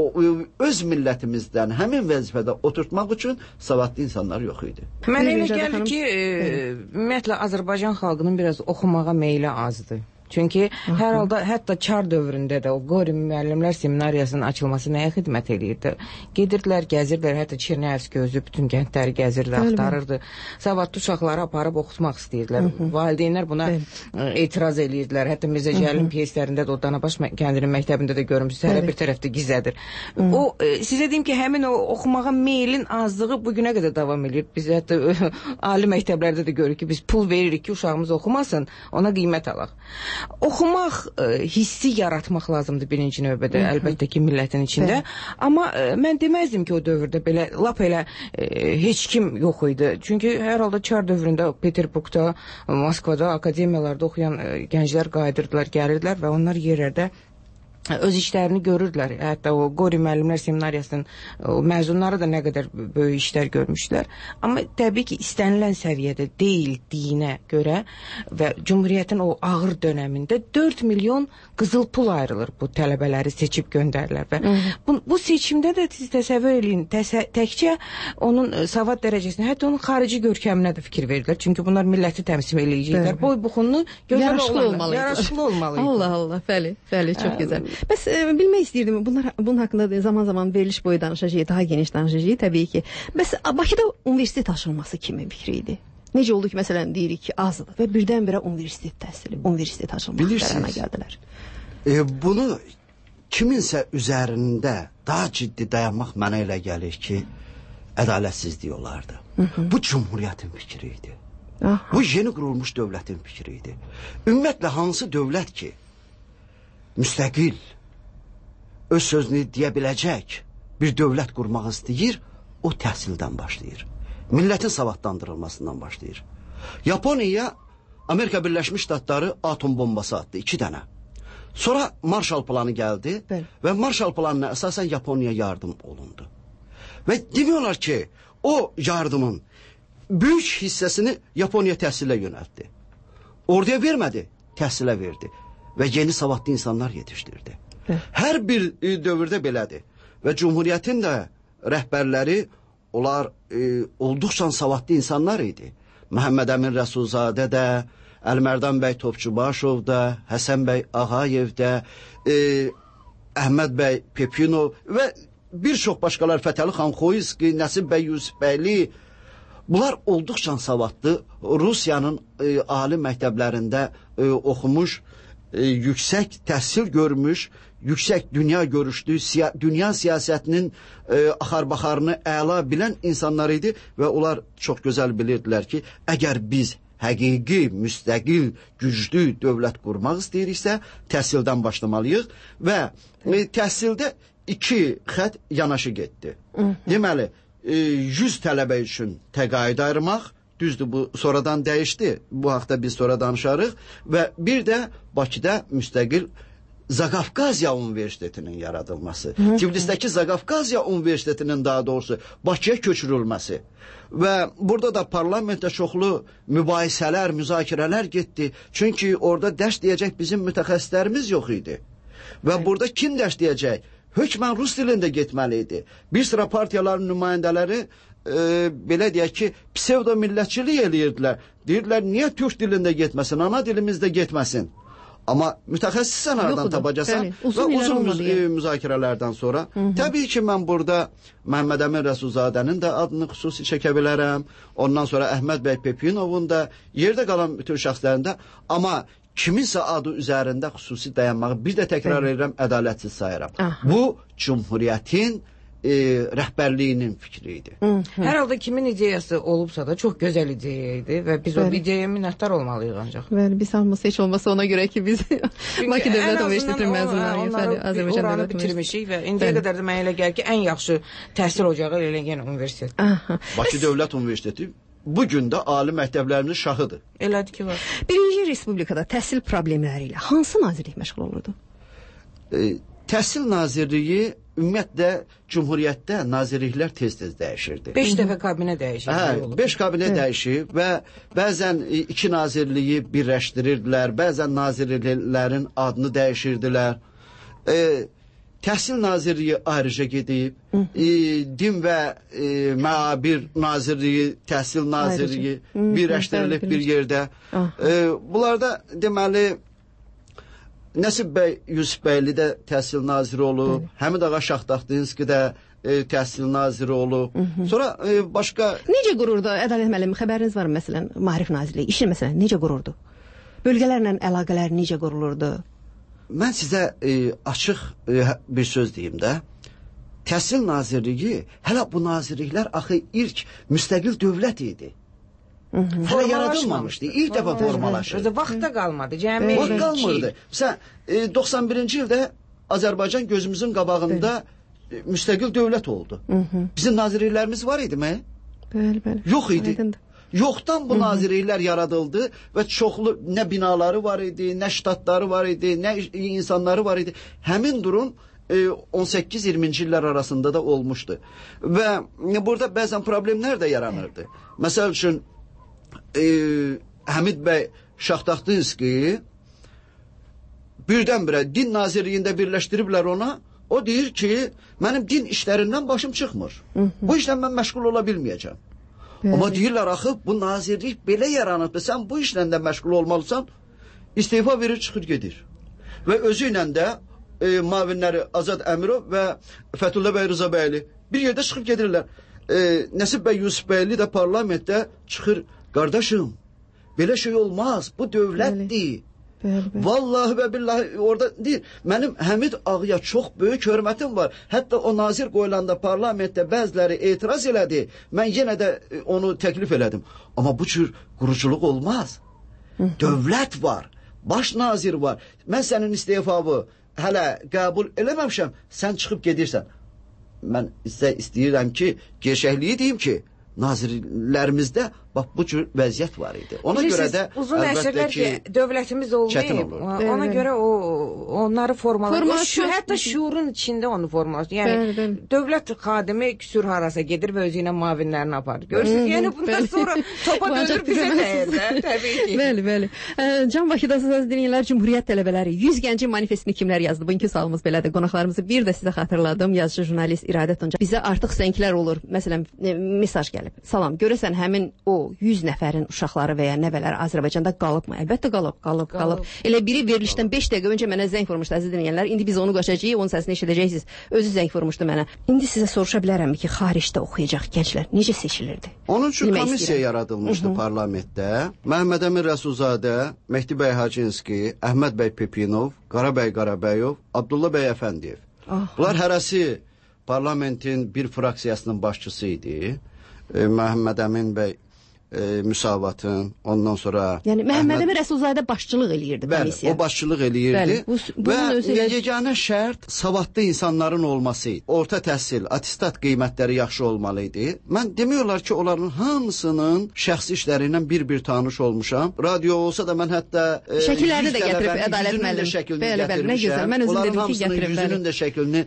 Öz millətimizdən həmin vəzifədə oturtmaq üçün savadlı insanlar yox idi. Mənə elə gəlir ki, ümumiyyətlə Azərbaycan xalqının biraz oxumağa meyli azdır. Çünki hər halda hətta Çar dövründə də o Qori müəllimlər seminariyasının açılması nəyə xidmət edirdi? Gedirdilər, gəzirdilər, hətta Çernəyevski özü bütün kəndləri gəzirdi, axtarırdı. Savadlı uşaqları aparıb oxutmaq istəyirdilər. Valideynlər buna etiraz edirdilər. Hətta Mirzə Cəlilin pyeslərində də o Danabaş kəndinin məktəbində də görmüşsünüz, hər bir tərəfdə gizlədir. O sizə deyim ki, həmin o oxumağa meylin azlığı bu günə qədər davam edir. Biz hətta ali məktəblərdə də görürük ki, biz pul veririk ki, uşağımız oxumasın, ona qiymət alaq. Oxumaq hissi yaratmaq lazımdır birinci növbədə, əlbəttə ki, millətin içində. Amma mən deməzdim ki, o dövrdə belə, lap elə heç kim yox idi. Çünki hər halda Çar dövründə Peterburqda, Moskvada, akademiyalarda oxuyan gənclər qayıdırdılar, gəlirdilər və onlar yerlərdə öz işlərini görürdülər. Hətta o Qori müəllimlər seminariyasının məzunları da nə qədər böyük işlər görmüşdülər. Amma təbii ki, istənilən səviyyədə deyildiyinə görə və Cümhuriyyətin o ağır dönəmində 4 milyon qızıl pul ayrılır bu tələbələri seçib göndərirlər. Və bu seçimdə də siz təsəvvür eləyin, təkcə onun savad dərəcəsinə, hətta onun xarici görkəminə də fikir verirlər. Çünki bunlar milləti təmsil eləyəcəklər. Boy buxunlu, gözəl olmalı. Yaraşıqlı olmalı. Allah Allah, bəli, çox gözəl. Bəs bilmək istəyirdim, bunun haqqında zaman-zaman veriliş boyu danışacağıq, daha geniş danışacağıq təbii ki. Bəs Bakıda universitet açılması kimin fikri idi? Necə oldu ki, məsələn, deyirik ki, azdır və birdən-birə universitet təhsili, universitet açılmaq qərarına gəldilər? Bunu kiminsə üzərində daha ciddi dayanmaq mənə elə gəlir ki, ədalətsizlik olardı. Bu Cümhuriyyətin fikri idi. Bu yeni qurulmuş dövlətin fikri idi. Ümumiyyətlə, hansı dövlət ki, müstəqil öz sözünü deyə biləcək bir dövlət qurmaq istəyir, o təhsildən başlayır. Millətin savadlandırılmasından başlayır. Yaponiyaya Amerika Birləşmiş Ştatları atom bombası atdı, 2 dənə. Sonra Marshall planı gəldi və Marshall planına əsasən Yaponiyaya yardım olundu. Və demək ki, o yardımın böyük hissəsini Yaponiya təhsilə yönəltdi. Orduya vermədi, təhsilə verdi və yeni savadlı insanlar yetişdirdi. Hər bir dövrdə belədir və Cumhuriyyətin də rəhbərləri onlar olduqca savadlı insanlar idi. Məhəmməd Əmin Rəsulzadə də, Əlmərdan bəy Topçubaşov da, Həsən bəy Ağayev də, Əhməd bəy Pepinov və bir çox başqalar, Fətəli xan Xoyski, Nəsib bəy Yusufbəyli, bunlar olduqca savadlı, Rusiyanın ali məktəblərində oxumuş, yüksək təhsil görmüş, yüksək dünya görüşlü, dünya siyasətinin axar-baxarını əla bilən insanlar idi və onlar çox gözəl bilirdilər ki, əgər biz həqiqi, müstəqil, güclü dövlət qurmaq istəyiriksə, təhsildən başlamalıyıq və təhsildə 2 xət yanaşı getdi. Deməli, 100 tələbə üçün təqaüd ayırmaq, düzdür, bu sonradan dəyişdi, bu haqda biz sonra danışarıq və bir də Bakıda müstəqil Zaqafqaziya Universitetinin yaradılması, Tiflisdəki Zaqafqaziya Universitetinin daha doğrusu Bakıya köçürülməsi və burada da parlamentdə çoxlu mübahisələr, müzakirələr getdi. Çünki orada dərs deyəcək bizim mütəxəssislərimiz yox idi. Və burada kim dərs deyəcək? Hökmən rus dilində getməli idi. Bir sıra partiyaların nümayəndələri belə deyək ki, psevdo-millətçilik eləyirdilər. Deyirdilər, niyə türk dilində getməsin, ana dilimizdə getməsin? Amma mütəxəssisən aradan tapacaqsan və uzun müzakirələrdən sonra təbii ki, mən burada Məhəmməd Əmin Rəsulzadənin də adını xüsusi çəkə bilərəm. Ondan sonra Əhməd bəy Pepinovun da, yerdə qalan bütün şəxslərində, amma kiminsə adı üzərində xüsusi dayanmağı bir də təkrar edirəm, ədalətsiz sayıram. Bu Cumhuriyyətin rəhbərliyinin fikri idi. Hər halda kimin ideyası olubsa da çox gözəl ideya idi və biz o ideyaya minnətdar olmalıyıq ancaq. Bəli, biz hamısı heç olmasa ona görə ki, biz Bakı Dövlət Universitetinin məzunlarıyıq, Azərbaycan oranı bitirmişik və indiyə qədər də mənə elə gəlir ki, ən yaxşı təhsil ocağı elə yenə universitet. Bakı Dövlət Universiteti bugün də ali məktəblərinin şahıdır. Elədir ki, var. Birinci Respublikada təhsil problemləri ilə hansı nazirlik məşğul olurdu? Təhsil Nazirliyi ümumiyyətlə Cumhuriyyətdə nazirliklər tez-tez dəyişirdi. 5 dəfə kabinə dəyişir. Hə, 5 kabinə dəyişir və bəzən 2 nazirliyi birləşdirirdilər, bəzən nazirliklərin adını dəyişirdilər. Təhsil Nazirliyi ayrıca gedib, Din və Məabir Nazirliyi, Təhsil Nazirliyi birləşdirilib bir yerdə. Bunlarda deməli Nəsib bəy Yusufbəyli də təhsil naziri olub, Həmid ağa Şahtaxtinski də təhsil naziri olub. Sonra başqa... Necə qururdu Ədalət müəllim, xəbəriniz var mı məsələn, Maarif Nazirliyi, işin məsələn, necə qururdu? Bölgələrlə əlaqələr necə qurulurdu? Mən sizə açıq bir söz deyim də, Təhsil Nazirliyi, hələ bu nazirliklər axı ilk müstəqil dövlət idi. Hələ yaradılmamışdı. İlk dəfə formalaşır. Vaxtda qalmadı. Vaxt qalmırdı. Məsələn, 91-ci ildə Azərbaycan gözümüzün qabağında müstəqil dövlət oldu. Bizim nazirliklərimiz var idi mi? Bəli. Yox idi. Yoxdan bu nazirliklər yaradıldı və çoxlu nə binaları var idi, nə ştatları var idi, nə insanları var idi. Həmin durum 18-20-ci illər arasında da olmuşdu. Və burada bəzən problemlər də yaranırdı. Məsəl üçün, Həmid bəy Şahtaxtinski birdən-birə din nazirliyində birləşdiriblər ona. O deyir ki, mənim din işlərindən başım çıxmır. Bu işlə mən məşğul ola bilməyəcəm. Amma deyirlər, axı, bu nazirlik belə yaranıbdır. Sən bu işlə də məşğul olmalısan, istifa verir, çıxır, gedir. Və özü ilə də mavinləri Azad Əmirov və Fətullah bəy Rızabəyli bir yerdə çıxıb gedirlər. Nəsib bəy Yusufbəyli də parlamentdə çıxır, qardaşım, belə şey olmaz, bu dövlətdir. Vallahi və billahi orada deyir, mənim Həmid ağaya çox böyük hörmətim var. Hətta o nazir qoyulanda parlamentdə bəziləri etiraz elədi. Mən yenə də onu təklif elədim. Amma bu cür quruculuq olmaz. Dövlət var, baş nazir var. Mən sənin istefavı hələ qəbul eləməmişəm, sən çıxıb gedirsən. Mən sizə istəyirəm ki, gerçəkliyi deyim ki, nazirlərimizdə bax bu cür vəziyyət var idi. Ona görə də uzun əsrlər ki, dövlətimiz olmayıb. Ona görə onları formalaşır. Hətta şuurun içində onu formalaşır. Yəni dövlət xadimi küsur harasa gedir və özü ilə müavinlərini aparır. Görürsünüz? Yəni bundan sonra topa dönür bizə dəyər də, təbii ki. Bəli. Can Bakıdasınız dinləyənlər, Cümhuriyyət tələbələri 100 gəncin manifestini kimlər yazdı? Bugünkü sualımız belədir. Qonaqlarımızı bir də sizə xatırladım. Yazıcı jurnalist İradə Tunca. Bizə artıq zənglər olur. Məsələn, mesaj gəlib. Salam, görəsən həmin o 100 nəfərin uşaqları və ya nəvələri Azərbaycanda qalıbmı? Əlbəttə qalıb. Elə biri verilişdən 5 dəqiqə öncə mənə zəng vurmuşdu əziz dinləyənlər. İndi biz onu qaçacağıq, onun səsini eşidəcəksiniz. Özü zəng vurmuşdu mənə. İndi sizə soruşa bilərəm ki, xaricdə oxuyacaq gənclər necə seçilirdi? Onun üçün komissiya yaradılmışdı parlamentdə. Məhəmməd Əmin Rəsulzadə, Mehdi bəy Hacınski, Əhməd bəy Pepinov, Qarabəy Qarabəyov, Abdullah bəy Əfəndiyev. Bunlar hərəsi parlamentin bir fraksiyasının başçısı idi. Məhəmməd Əmin bəy Müsavatın, ondan sonra... Yəni, Məhəmməd Əmin Rəsulzadə başçılıq eləyirdi komissiya. Bəli, o başçılıq eləyirdi və yeganə şərt savadlı insanların olması idi. Orta təhsil, attestat qiymətləri yaxşı olmalı idi. Mən demiyorlar ki, onların hamısının şəxsi işləri ilə bir tanış olmuşam. Radio olsa da mən hətta... Şəkillərini də gətirib, Ədalət müəllim. Bəli, nə gözəl. Mən özüm dedim ki, gətirib. Onların hamısının yüzünün də şəklini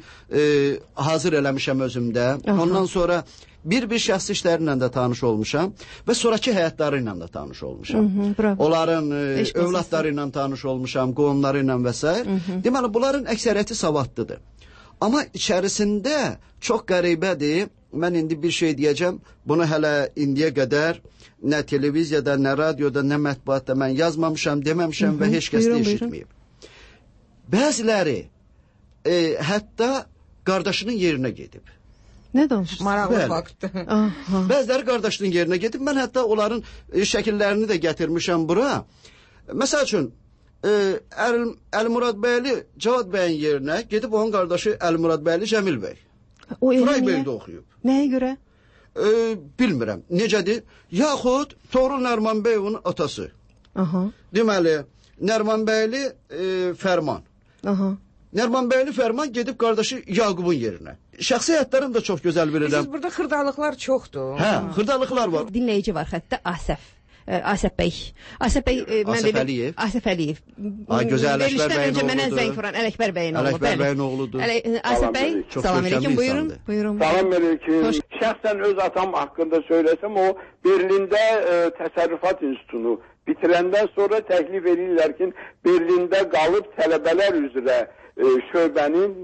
hazır eləmişəm özümdə. Ondan sonra... Bir şəxsi işlərlə də tanış olmuşam və sonraki həyatları ilə də tanış olmuşam. Onların övladları ilə tanış olmuşam, qohumları ilə və s. Deməli, bunların əksəriyyəti savadlıdır. Amma içərisində çox qəribədir. Mən indi bir şey deyəcəm. Bunu hələ indiyə qədər nə televiziyada, nə radioda, nə mətbuatda mən yazmamışam, deməmişəm və heç kəs də eşitməyib. Bəziləri hətta qardaşının yerinə gedib. Nə danışırsınız? Maraqlı faktdır. Bəziləri qardaşının yerinə gedib. Mən hətta onların şəkillərini də gətirmişəm bura. Məsəl üçün, Əlimurad bəyli Cavad bəyin yerinə gedib onun qardaşı Əlimurad bəyli Cəmil bəy. Fraybeldə oxuyub. Nəyə görə? Bilmirəm. Necədir? Yaxud Toğrul Nərmanbəyovun atası. Deməli, Nərmanbəyli Fərman. Nərmanbəyli Fərman gedib qardaşı Yaqubun yerinə. Şəxsi həyatlarını da çox gözəl bilirəm. Siz burada xırdalıqlar çoxdur. Hə, xırdalıqlar var. Dinləyici var xəttə Asəf bəy. Asəf Əliyev. Asəf Əliyev. Gözəl Ələkbər bəyin oğludur. Mənə zəng vuran Ələkbər bəyin oğludur. Ələkbər bəyin oğludur. Asəf bəy, salam əleykum, buyurun. Salam əleykum. Şəxsən öz atam haqqında söyləsəm, o Berlində Təsərrüfat İnstitutunu bitirəndən sonra təklif edirlər ki, Berlində qalıb tələbələr üzrə şöbənin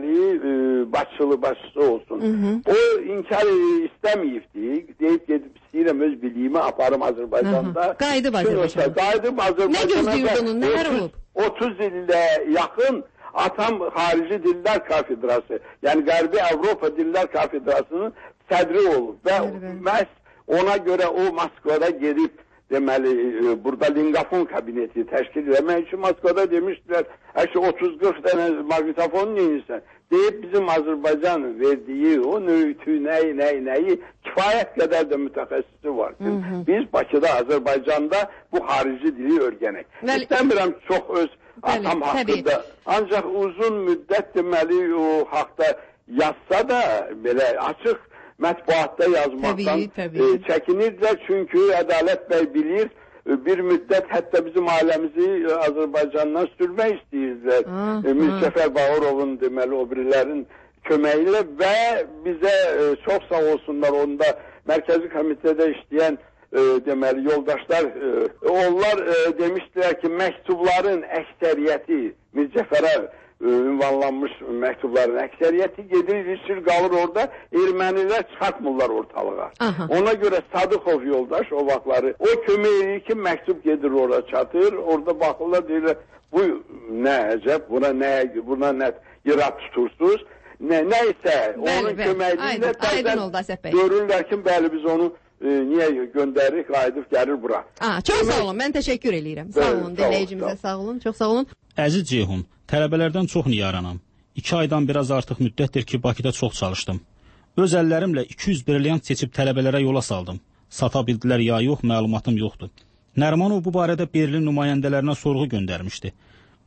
deməli başçısı olsun. O inkar istəməyibdi. Deyib gedib istəyirəm öz biliyimi aparım Azərbaycanda. Qayıdıb Azərbaycana. Qayıdıb Azərbaycana. Nə gözləyirdi onun? Nələr olub? 30 ilə yaxın atam Xarici Dillər Kafedrası, yəni Qərbi Avropa Dillər Kafedrasının sədri olub və məhz ona görə o Moskvada gedib deməli, burada lingafon kabineti təşkil etmək üçün Moskvada demişdilər, 30-40 dənə maqnitofon neyinsən? Deyib bizim Azərbaycan verdiyi o nöyütü, nəyi, kifayət qədər də mütəxəssisi var. Biz Bakıda, Azərbaycanda bu xarici dili öyrənək. İstəmirəm çox öz atam haqqında. Ancaq uzun müddət deməli o haqda yazsa da belə açıq mətbuatda yazmaqdan çəkinirlər. Çünki Ədalət bəy bilir, bir müddət hətta bizim ailəmizi Azərbaycandan sürmək istəyirlər. Mirzəfər Bağırovun deməli o birilərin köməyi ilə və bizə çox sağ olsunlar, onda Mərkəzi Komitədə işləyən deməli yoldaşlar, onlar demişdilər ki, məktubların əksəriyyəti Mirzəfərə ünvanlanmış məktubların əksəriyyəti gedir, ilişir, qalır orada, ermənilər çıxartmırlar ortalığa. Ona görə Sadıxov yoldaş o vaxtları o kömək edir ki, məktub gedir orada çatır, orada baxırlar, deyirlər, bu nə əcəb, buna nə irad tutursuz, nə isə onun köməkliyi ilə görürlər ki, bəli biz onu niyə göndərik, qayıdıb gəlir bura. Çox sağ olun, mən təşəkkür eləyirəm. Sağ olun, dinləyicimizə sağ olun, çox sağ olun. Əziz Ceyhun, tələbələrdən çox niyaranam. 2 aydan biraz artıq müddətdir ki, Bakıda çox çalışdım. Öz əllərimlə 200 brilyant seçib tələbələrə yola saldım. Sata bildilər ya yox, məlumatım yoxdur. Nərimanov bu barədə Berlin nümayəndələrinə sorğu göndərmişdi.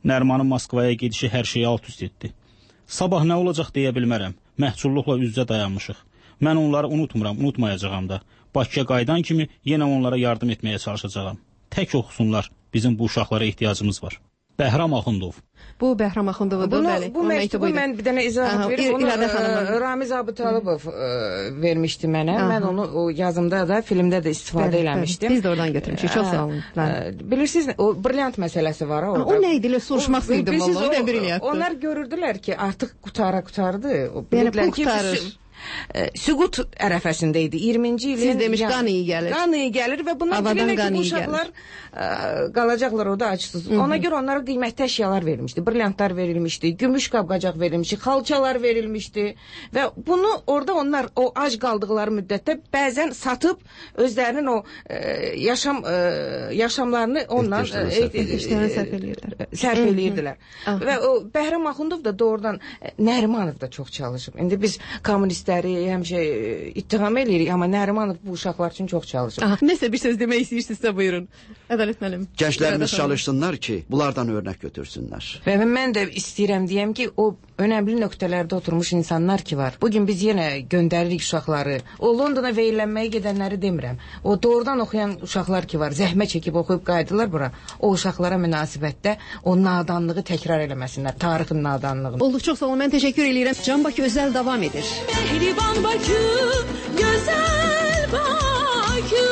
Nərimanın Moskvaya gedişi hər şeyi alt-üst etdi. Sabah nə olacaq deyə bilmərəm. Məhsulluqla üz-üzə dayanmışıq. Mən onları unutmuram, unutmayacağam da. Bakıya qayıdan kimi yenə onlara yardım etməyə çalışacağam. Tək oxusunlar, bizim bu uşaqlara ehtiyacımız var. Bəhram Axundov. Bu Bəhram Axundovdur, bəli. Bu məktubu mən bir dənə izahat verim. Onu Ramiz Abıtalibov vermişdi mənə. Mən onu o yazımda da, filmdə də istifadə eləmişdim. Biz də oradan götürmüşük. Çox sağ olun. Bilirsiniz, o brilliant məsələsi var orada. O nə idi? Soruşmaq istəyirdim vallahi. Nə brilliantdır. Onlar görürdülər ki, artıq qurtardı. Yəni bu qurtarır. Süqut ərəfəsində idi. 20-ci ilin Siz demiş qan iyi gəlir. Qan iyi gəlir və bundan bilinir ki, bu uşaqlar qalacaqlar orada açsız. Ona görə onlara qiymətli əşyalar verilmişdi. Brilyantlar verilmişdi, gümüş qab-qacaq verilmişdi, xalçalar verilmişdi və bunu orada onlar o ac qaldıqları müddətdə bəzən satıb özlərinin o yaşamlarını ondan sərf eləyirdilər. Və o Bəhram Axundov da doğrudan Nərimanov da çox çalışıb. İndi biz kommunistləri həmişə ittiham eləyirik, amma Nərimanov bu uşaqlar üçün çox çalışıb. Nəsə bir söz demək istəyirsinizsə buyurun. Ədalət müəllim. Gənclərimiz çalışsınlar ki, bunlardan örnək götürsünlər. Və mən də istəyirəm deyəm ki, o önəmli nöqtələrdə oturmuş insanlar ki var. Bugün biz yenə göndəririk uşaqları. O Londona verilənməyə gedənləri demirəm. O doğrudan oxuyan uşaqlar ki var, zəhmət çəkib oxuyub qayıdırlar bura. O uşaqlara münasibətdə o nadanlığı təkrar eləməsinlər, tarixin nadanlığını. Olduq, çox sağ olun. Mən təşəkkür edirəm. Can Bakı özəl davam edir. Mehriban Bakı, gözəl Bakı.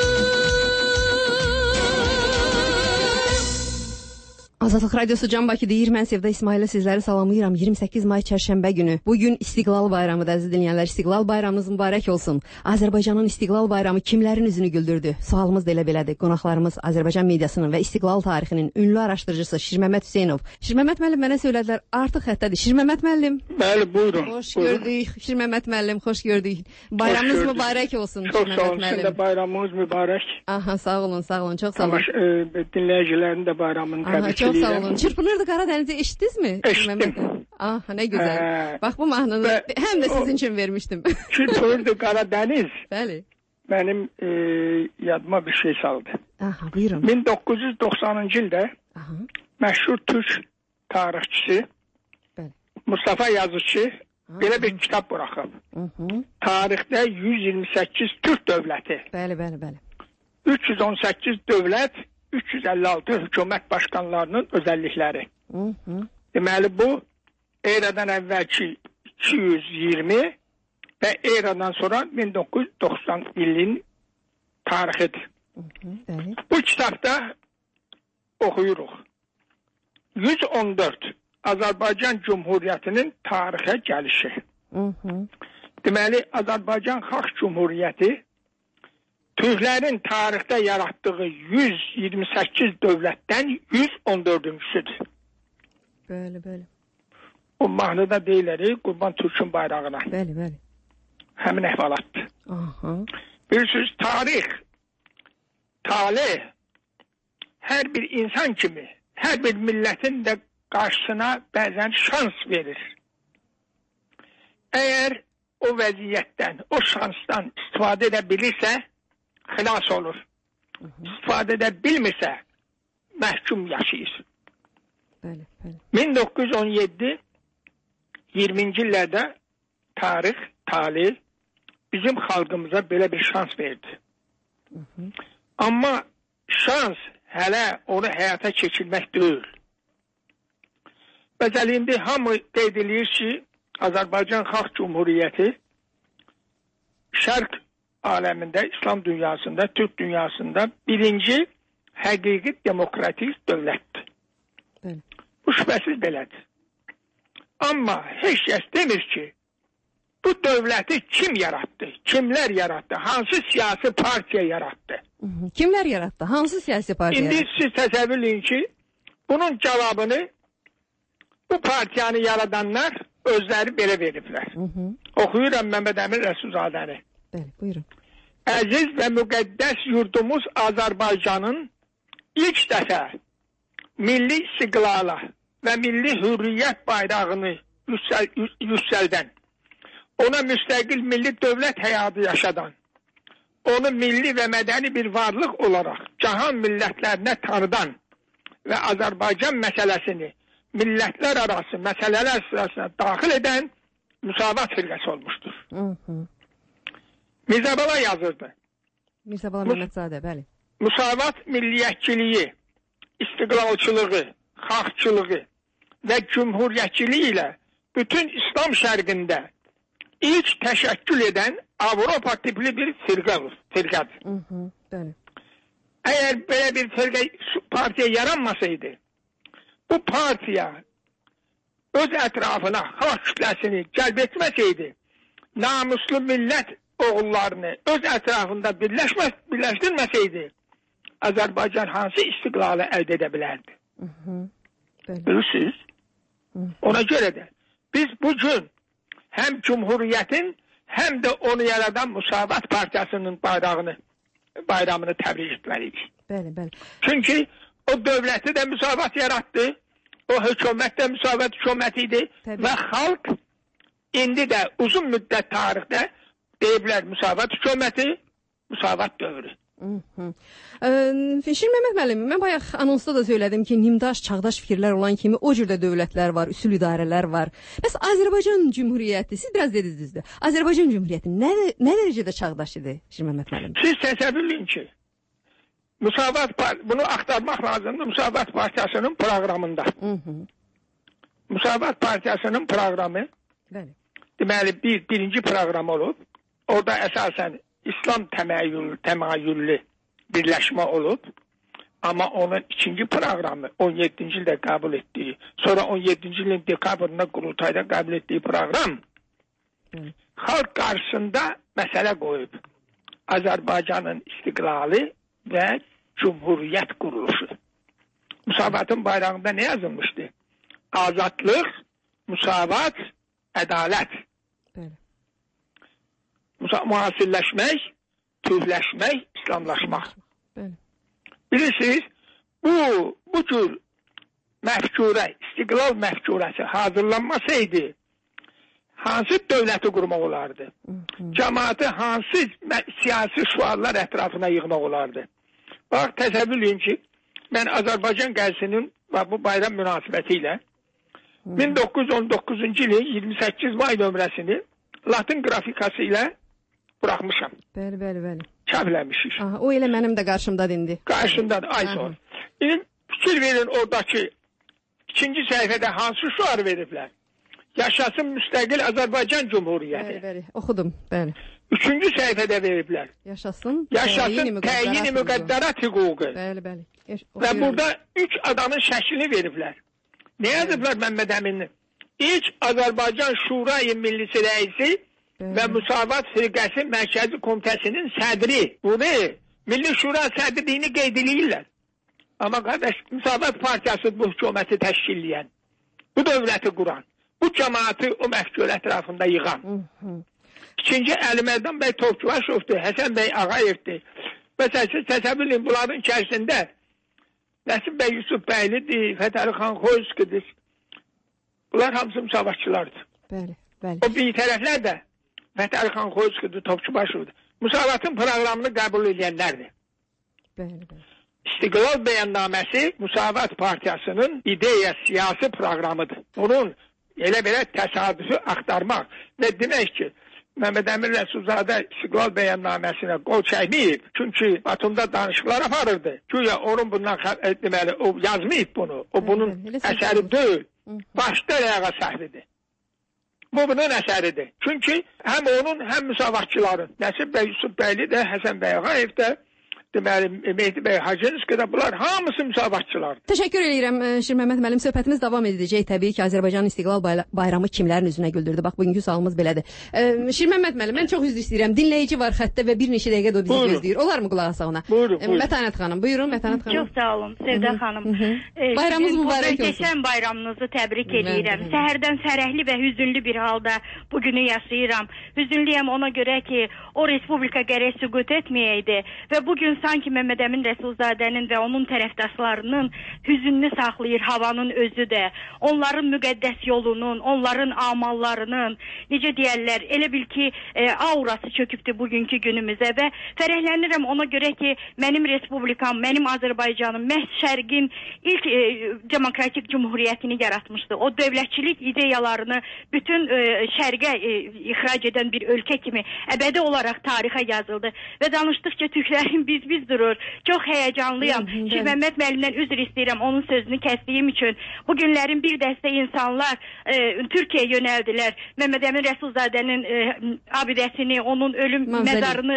Azadlıq Radiosu Can Bakı deyir. Mən Sevda İsmail'ə sizləri salamlayıram. 28 may çərşənbə günü. Bugün İstiqlal Bayramıdır əziz dinləyənlər. İstiqlal Bayramınız mübarək olsun. Azərbaycanın İstiqlal Bayramı kimlərin üzünü güldürdü? Sualımız da elə belədir. Qonaqlarımız Azərbaycan mediasının və İstiqlal tarixinin ünlü araşdırıcısı Şirməmət Hüseynov. Şirməmət müəllim mənə söylədilər, artıq xətdədir. Şirməmət müəllim. Bəli, buyurun. Xoş gördük. Şirməmət müəllim, xoş gördük. Bayramınız mübarək olsun. Çox sağ olun. Sizin də bayramınız mübarək. Aha, sağ olun, sağ olun. Çox sağ olun. Dinləyicilərin də bayramını təbrik edirəm. Çox sağ olun. Çırpınırdı Qaradəniz'i eşitdinizmi? Eşitdim. Ah, nə gözəl. Bax bu mahnını həm də sizin üçün vermişdim. Çırpınırdı Qaradəniz. Bəli. Mənim yadıma bir şey saldı. Aha, buyurun. 1990-cı ildə məşhur Türk tarixçisi Mustafa Yazıcı belə bir kitab buraxıb. Tarixdə 128 Türk dövləti. Bəli, bəli, bəli. 318 dövlət, 356 hökumət başkanlarının özəllikləri. Deməli bu eradan əvvəlki 220 və eradan sonra 1990 ilin tarixidir. Bu kitabda oxuyuruq. 114 Azərbaycan Cumhuriyyətinin tarixə gəlişi. Deməli Azərbaycan Xalq Cumhuriyyəti Türklərin tarixdə yaratdığı 128 dövlətdən 114-cüsüdür. Bəli, bəli. O mahnıda deyilərik Qurban Türk'ün bayrağına. Bəli, bəli. Həmin əhvalatdır. Bilirsiniz, tarix, talih hər bir insan kimi, hər bir millətin də qarşısına bəzən şans verir. Əgər o vəziyyətdən, o şansdan istifadə edə bilirsə, xilas olur. İstifadə edə bilmirsə, məhkum yaşayır. 1917 20-ci illərdə tarix, talih bizim xalqımıza belə bir şans verdi. Amma şans hələ onu həyata keçirmək deyil. Məsələn, indi hamı qeyd edir ki, Azərbaycan Xalq Cumhuriyyəti Şərq aləmində, İslam dünyasında, Türk dünyasında birinci həqiqi demokratik dövlətdir. Bu şübhəsiz belədir. Amma heç kəs demir ki, bu dövləti kim yarattı? Kimlər yarattı? Hansı siyasi partiya yarattı? Kimlər yarattı? Hansı siyasi partiya? İndi siz təsəvvür edin ki, bunun cavabını bu partiyanı yaradanlar özləri belə veriblər. Oxuyuram Məmməd Əmin Rəsulzadəni. Bəli, buyurun. Əziz və müqəddəs yurdumuz Azərbaycanın ilk dəfə milli istiqlala və milli hürriyyət bayrağını yüksəldən, ona müstəqil milli dövlət həyatı yaşadan, onu milli və mədəni bir varlıq olaraq cahan millətlərinə tanıdan və Azərbaycan məsələsini millətlər arası məsələlər sırasına daxil edən Müsavat firqəsi olmuşdur. Mirzə Bala yazırdı. Mirzə Bala Məhmədzadə, bəli. Müsavat milliyyətçiliyi, istiqlalçılığı, xalqçılığı və cümhuriyyətçiliyi ilə bütün İslam şərqində ilk təşəkkül edən Avropa tipli bir firqədir. Bəli. Əgər belə bir firqə partiya yaranmasaydı, bu partiya öz ətrafına xalq kütləsini cəlb etməsəydi, namuslu millət oğullarını öz ətrafında birləşdirməsəydi, Azərbaycan hansı istiqlalı əldə edə bilərdi? Bilirsiniz? Ona görə də biz bugün həm Cumhuriyyətin, həm də onu yaradan Müsavat Partiyasının bayramını təbrik etməliyik. Bəli, bəli. Çünki o dövləti də Müsavat yaratdı, o hökumət də Müsavat hökuməti idi və xalq indi də uzun müddət tarixdə deyiblər Müsavat hökuməti, Müsavat dövrü. Şirin Məhəmməd müəllim, mən bayaq anonsda da söylədim ki, nimdaş, çağdaş fikirlər olan kimi o cürdə dövlətlər var, üsul idarələr var. Bəs Azərbaycan Cümhuriyyəti, siz biraz dediniz düzdür. Azərbaycan Cümhuriyyəti nə dərəcədə çağdaş idi Şirin Məhəmməd müəllim? Siz təsəvvür edin ki, bunu axtarmaq lazımdır Müsavat Partiyasının proqramında. Müsavat Partiyasının proqramı deməli birinci proqram olub. Orada əsasən İslam təmayüllü birləşmə olub. Amma onun ikinci proqramı 17-ci ildə qəbul etdiyi, sonra 17-ci ilin dekabrında qurultayda qəbul etdiyi proqram xalq qarşısında məsələ qoyub. Azərbaycanın istiqlali və cumhuriyyət quruluşu. Müsavatın bayrağında nə yazılmışdı? Azadlıq, müsavat, ədalət. Müasirləşmək, türkləşmək, İslamlaşmaq. Bilirsiniz, bu cür məfkurə, istiqlal məfkurəsi hazırlanmasaydı, hansı dövləti qurmaq olardı? Cəmaatı hansı siyasi suallar ətrafına yığmaq olardı? Bax, təsəvvür edin ki, mən Azərbaycan qəzisinin bu bayram münasibəti ilə 1919-cu ilin 28 may nömrəsini Latin qrafikası ilə buraxmışam. Bəli. Çəvləmişik. O elə mənim də qarşımdadır indi. Qarşımdadır, ay sonra. İndi fikir verin oradakı ikinci səhifədə hansı şuar veriblər? Yaşasın müstəqil Azərbaycan Cumhuriyyəti. Bəli, oxudum, bəli. Üçüncü səhifədə veriblər. Yaşasın təyin-i müqəddərat hüququ. Bəli. Və burada 3 adamın şəklini veriblər. Nə yazıblar Məmməd Əminin? İlk Azərbaycan Şurayı Millisi rəisi və Müsavat Firqəsi Mərkəzi Komitəsinin sədri. Bunu Milli Şura sədrliyini qeyd edirlər. Amma qardaş, Müsavat Partiyası bu hökuməti təşkil edən, bu dövləti quran, bu cəmaatı o məfkür ətrafında yığan. İkinci Əli Mərdan bəy Topçubaşovdur, Həsən bəy Ağayevdir. Məsələn, təsəvvür edin, bunların içərisində Nəsib bəy Yusuf bəylidir, Fətəli xan Xoyskidir. Bunlar hamısı müsavatçılardır. Bəli. O bir tərəflər də Fətəli xan Xoyskidir, Topçubaşovdur. Müsavatın proqramını qəbul edənlərdir. Bəli. İstiqlal bəyannaməsi Müsavat Partiyasının ideya siyasi proqramıdır. Bunun elə-belə təsadüfü axtarmaq və demək ki, Məhəmməd Əmin Rəsulzadə İstiqlal bəyannaməsinə qol çəkməyib. Çünki Batumda danışıqlar aparırdı. Güya onun bundan deməli, o yazmayıb bunu. O bunun əsəri deyil. Başda rəyə səhvidir. Bu bunun əsəridir. Çünki həm onun, həm müsavatçıların, Nəsib bəy Yusuf bəyli də, Həsən bəy Ağayev də, deməli, Mehdi bəy Hacınski də, bunlar hamısı müsavatçılardır. Təşəkkür edirəm Şirin Məhəmməd müəllim. Söhbətimiz davam edəcək. Təbii ki, Azərbaycanın İstiqlal bayramı kimlərin üzünə güldürdü. Bax, bugünkü sualımız belədir. Şirin Məhəmməd müəllim, mən çox üzr istəyirəm. Dinləyici var xəttdə və bir neçə dəqiqə də o bizi gözləyir. Olar mı qulaq asaq ona? Buyurun. Mətanət xanım, buyurun Mətanət xanım. Çox sağ olun Sevda xanım. Bayramınız mübarək olsun. Keçən bayramınızı təbrik edirəm. Səhərdən fərəhli və hüzünlü bir halda bugünü yaşayıram. Hüzünlüyəm ona görə ki, o respublika gərək süqut etməyəydi və bugün sanki Məhəmməd Əmin Rəsulzadənin və onun tərəfdaşlarının hüzününü saxlayır havanın özü də. Onların müqəddəs yolunun, onların amallarının, necə deyərlər, elə bil ki, aurası çökübdür bugünkü günümüzə və fərəhlənirəm ona görə ki, mənim respublikam, mənim Azərbaycanım məhz şərqin ilk demokratik cumhuriyyətini yaratmışdı. O dövlətçilik ideyalarını bütün şərqə ixrac edən bir ölkə kimi əbədi olaraq tarixə yazıldı və danışdıqca tüklərim biz durur. Çox həyəcanlıyam. Şir Məmməd müəllimdən üzr istəyirəm onun sözünü kəsdiyim üçün. Bu günlərin bir dəstə insanlar Türkiyəyə yönəldilər. Məhəmməd Əmin Rəsulzadənin abidəsini, onun ölüm məzarını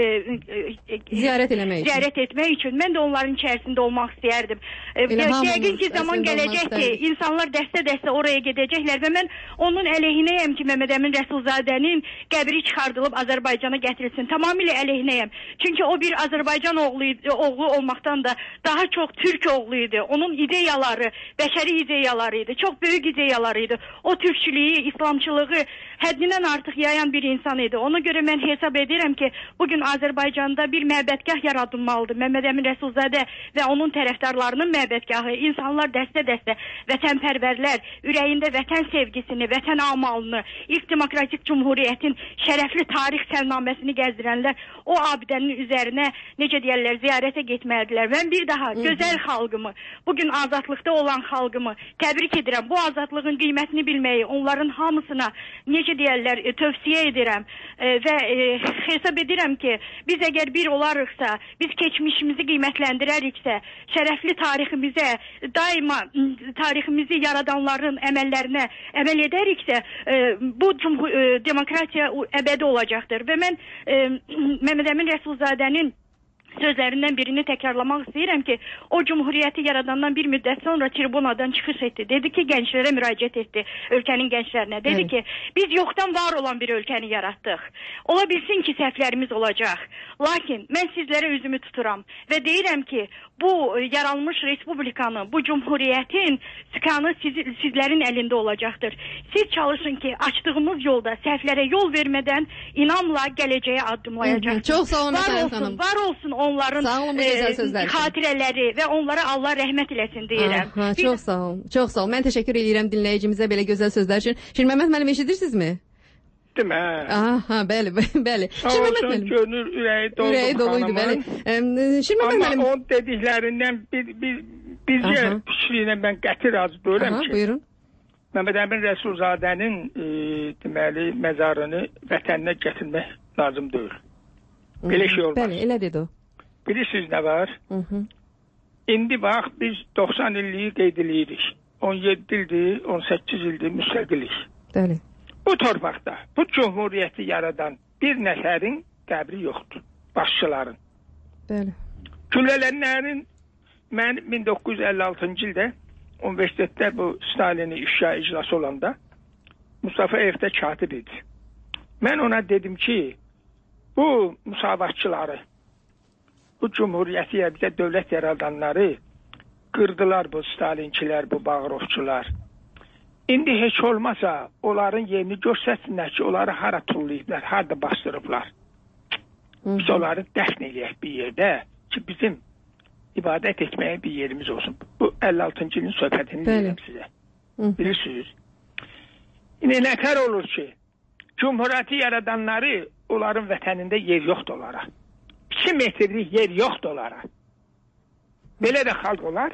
ziyarət etmək üçün. Mən də onların içərisində olmaq istəyərdim. Yəqin ki, zaman gələcək ki, insanlar dəstə-dəstə oraya gedəcəklər və mən onun əleyhinəyəm ki, Məhəmməd Əmin Rəsulzadənin qəbri çıxardılıb Azərbaycana gətirilsin. Tamamilə əleyhinəyəm. Çünki o bir Azərbaycan oğlu olmaqdan da daha çox Türk oğlu idi. Onun ideyaları, bəşəri ideyaları idi. Çox böyük ideyaları idi. O türkçülüyü, İslamçılığı həddindən artıq yayan bir insan idi. Ona görə mən hesab edirəm ki, bugün Azərbaycanda bir məbədgah yaradılmalıdır. Məhəmməd Əmin Rəsulzadə və onun tərəfdarlarının məbədgahı. İnsanlar dəstə-dəstə, vətənpərvərlər, ürəyində vətən sevgisini, vətən amalını, ilk demokratik cumhuriyyətin şərəfli tarix səlnaməsini gəzdirənlər o abidənin üzərinə, necə deyərlər, ziyarətə getməlidirlər. Mən bir daha gözəl xalqımı, bugün azadlıqda olan xalqımı təbrik edirəm. Bu azadlığın qiymətini bilməyi onların hamısına, necə deyərlər, tövsiyə edirəm və hesab edirəm ki, biz əgər bir olarıqsa, biz keçmişimizi qiymətləndirəriksə, şərəfli tariximizə, daima tariximizi yaradanların əməllərinə əməl edəriksə, bu demokratiya əbədi olacaqdır. Və mən Məhəmməd Əmin Rəsulzadənin sözlərindən birini təkrarlamaq istəyirəm ki, o cumhuriyyəti yaradandan bir müddət sonra tribunadan çıxış etdi. Dedi ki, gənclərə müraciət etdi, ölkənin gənclərinə. Dedi ki, biz yoxdan var olan bir ölkəni yaratdıq. Ola bilsin ki, səhvlərimiz olacaq. Lakin mən sizlərə üzümü tuturam və deyirəm ki, bu yaranmış respublikanın, bu cumhuriyyətin sıkanı sizlərin əlində olacaqdır. Siz çalışın ki, açdığımız yolda səhvlərə yol vermədən inamla gələcəyə addımlayacaqsınız. Çox sağ olun, var olsun onların xatirələri və onlara Allah rəhmət eləsin deyirəm. Çox sağ olun. Çox sağ olun. Mən təşəkkür edirəm dinləyicimizə belə gözəl sözlər üçün. Şir Məmməd müəllim, eşidirsinizmi? Demə. Aha, bəli. Şir Məmməd müəllim. Görünür ürəyi doluydu, bəli. Şir Məmməd müəllim. Amma onun dediklərindən bircə fikrinə mən qəti razı deyirəm ki. Buyurun. Məhəmməd Əmin Rəsulzadənin deməli məzarını vətəninə gətirmək lazım deyil. Belə şey olmaz. Bəli, elə dedi o. Bilirsiniz nə var? İndi bax, biz 90 illiyi qeyd edirik. 17 ildir, 18 ildir müstəqillik. Bəli. Bu torpaqda, bu cumhuriyyəti yaradan bir nəfərin qəbri yoxdur. Başçıların. Bəli. Güllələnlərin mən 1956-cı ildə universitetdə bu Stalini ifşa iclası olanda Mustafa Evdə katib idi. Mən ona dedim ki, bu müsavatçıları, bu cumhuriyyəti bizə dövlət yaradanları qırdılar bu Stalinkilər, bu Bağırovçular. İndi heç olmasa onların yerini göstərsinlər ki, onları hara tullayıblar, harada bastırıblar. Biz onları dəfn eləyək bir yerdə ki, bizim ibadət etməyə bir yerimiz olsun. Bu 56-cı ilin söhbətini deyirəm sizə. Bilirsiniz? İndi nətər olur ki, cumhuriyyəti yaradanları onların vətənində yer yoxdur onlara. 2 metrlik yer yoxdur onlara. Belə də xalq olar.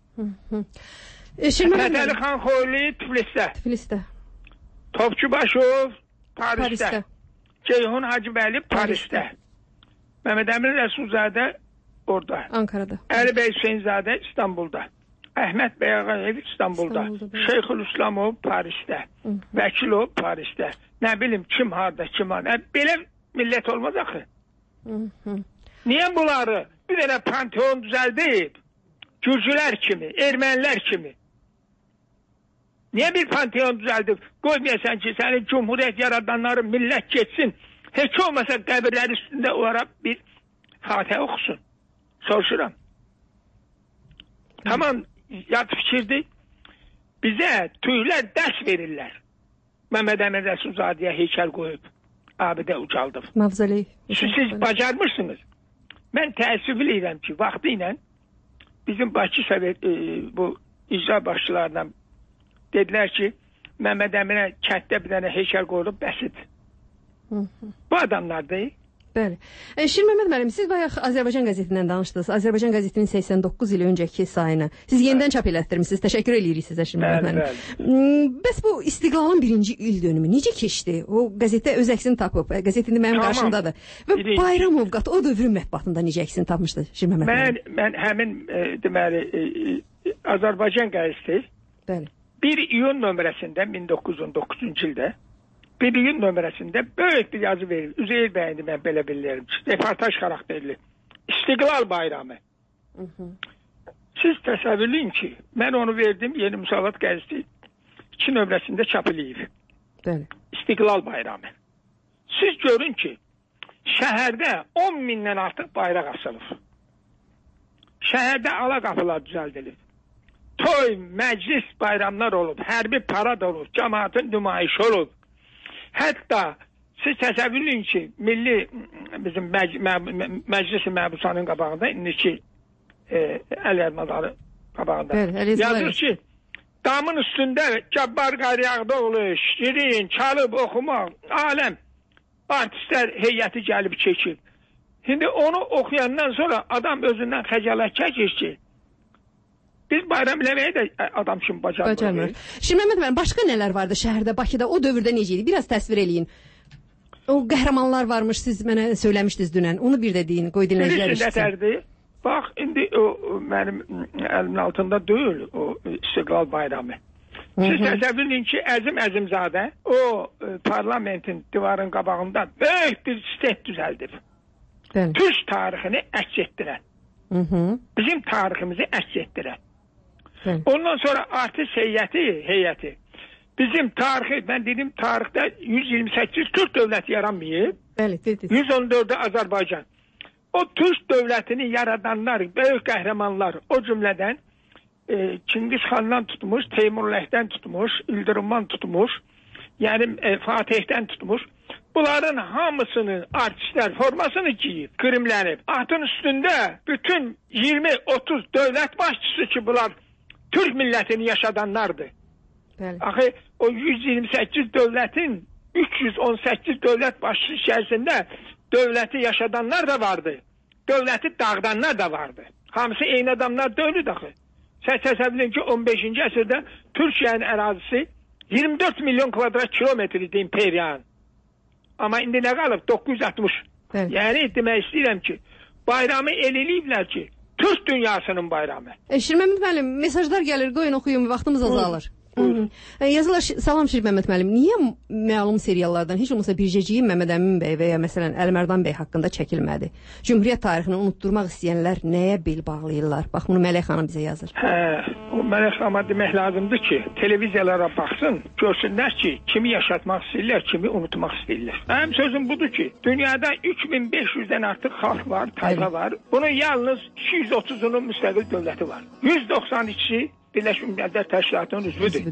Fətəli xan Xoyli Tiflisdə. Topçubaşov Parisdə. Ceyhun Hacıbəli Parisdə. Məhəmməd Əmin Rəsulzadə orada. Ankara'da. Əli bəy Hüseynzadə İstanbulda. Əhməd bəy Ağayev İstanbulda. Şeyxülislamov Parisdə. Vəkilov Parisdə. Nə bilim kim harda, kim harda. Belə millət olmaz axı. Niyə bunları bir dənə panteon düzəldib? Gürcülər kimi, ermənilər kimi. Niyə bir panteon düzəldib? Qoymayasan ki, sənin cumhuriyyət yaradanları millət geçsin. Heç olmasa qəbirlər üstündə onlara bir fatihə oxusun. Soruşuram. Tamam, yad fikirdir. Bizə tüylər dərs verirlər. Məhəmməd Əmin Rəsulzadəyə heykəl qoyub, abidə ucaldıb. Mavzoley. Siz bacarmırsınız. mən təəssüf edirəm ki, vaxtı ilə bizim Bakı Sovet bu icra başçılarından dedilər ki, Məhəmməd Əminə kənddə bir dənə heykəl qoyulub bəsidir. Bu adamlar deyil. Bəli. Şirin Məmməd müəllim, siz bayaq Azərbaycan qəzetindən danışdınız. Azərbaycan qəzetinin 89 il öncəki sayını. Siz yenidən çap elətdirmisiniz. Təşəkkür edirik sizə Şirin Məmməd müəllim. Bəs bu İstiqlalın 1-ci il dönümü necə keçdi? O qəzetdə öz əksini tapıb. Qəzet indi mənim qarşımdadır. Və Bayram Ovqat o dövrün mətbuatında necə əksini tapmışdı Şirin Məmməd müəllim? Mən həmin deməli Azərbaycan qəzeti 1 iyun nömrəsində 1919-cu ildə 1 iyun nömrəsində böyük bir yazı verir. Üzeyir bəyindi mən belə bilirim. Reportaj xarakterli. İstiqlal Bayramı. Siz təsəvvürləyin ki, mən onu verdim Yeni Müsavat qəzeti 2 nömrəsində çap eləyib. İstiqlal Bayramı. Siz görün ki, şəhərdə 10 mindən artıq bayraq asılır. Şəhərdə ala qapılar düzəldilib. Toy, məclis bayramlar olub, hərbi parad olub, cəmaatın nümayişi olub. Hətta siz təsəvvürləyin ki, milli bizim məclis-i məhbusanın qabağında, indiki əl yarmaları qabağında yazır ki, damın üstündə Cabbar Qaryağdıoğlu, şirin, çalıb, oxumaq, aləm artistlər heyəti gəlib çəkib. Şimdi onu oxuyandan sonra adam özündən xəcalət çəkir ki, biz bayram eləməyə də adam kimi bacarmır. Şimdi Məhəmməd müəllim, başqa nələr vardı şəhərdə, Bakıda o dövrdə necə idi? Biraz təsvir eləyin. O qəhrəmanlar varmış, siz mənə söyləmişdiniz dünən. Onu bir də deyin, qoy dinləyicilər işitsin. Bax, indi o mənim əlimin altında deyil o İstiqlal Bayramı. Siz təsəvvürləyin ki, Əzimzadə o parlamentin divarın qabağında böyük bir stet düzəldib. Türk tarixini əks etdirən. Bizim tariximizi əks etdirən. Ondan sonra artist heyəti bizim tarixi, mən dedim tarixdə 128 Türk dövləti yaranmayıb. 114'də Azərbaycan. O Türk dövlətini yaradanlar, böyük qəhrəmanlar, o cümlədən Çingiz Xandan tutmuş, Teymurləhdən tutmuş, İldırımdan tutmuş, yəni Fatihdən tutmuş. Bunların hamısının artistlər formasını giyib, qrimlənib. Atın üstündə bütün 20-30 dövlət başçısı ki, bunlar Türk millətini yaşadanlardır. Axı o 128 dövlətin 318 dövlət başçısı içərisində dövləti yaşadanlar da vardı. Dövləti dağıdanlar da vardı. Hamısı eyni adamlar deyildi axı. Siz təsəvvür edin ki, 15-ci əsrdə Türkiyənin ərazisi 24 milyon kvadrat kilometr idi imperiyanın. Amma indi nə qalıb? 960. Yəni demək istəyirəm ki, bayramı eləyiblər ki, Türk dünyasının bayramı. Şirin Məmməd müəllim, mesajlar gəlir, qoyun oxuyun, vaxtımız azalır. Yazılar, salam Şirin Məmməd müəllim, niyə məlum seriallardan heç olmasa bircəciyi Məmməd Əmin bəy və ya məsələn Əlimərdan bəy haqqında çəkilmədi? Cümhuriyyət tarixini unutturmaq istəyənlər nəyə bel bağlayırlar? Bax, bunu Mələk xanım bizə yazır. O Mələk xanıma demək lazımdır ki, televiziyalara baxsın, görsünlər ki, kimi yaşatmaq istəyirlər, kimi unutmaq istəyirlər. Mənim sözüm budur ki, dünyada 3500-dən artıq xalq var, tayfa var. Bunun yalnız 230'unun müstəqil dövləti var. 192 Birləşmiş Millətlər Təşkilatının üzvüdür.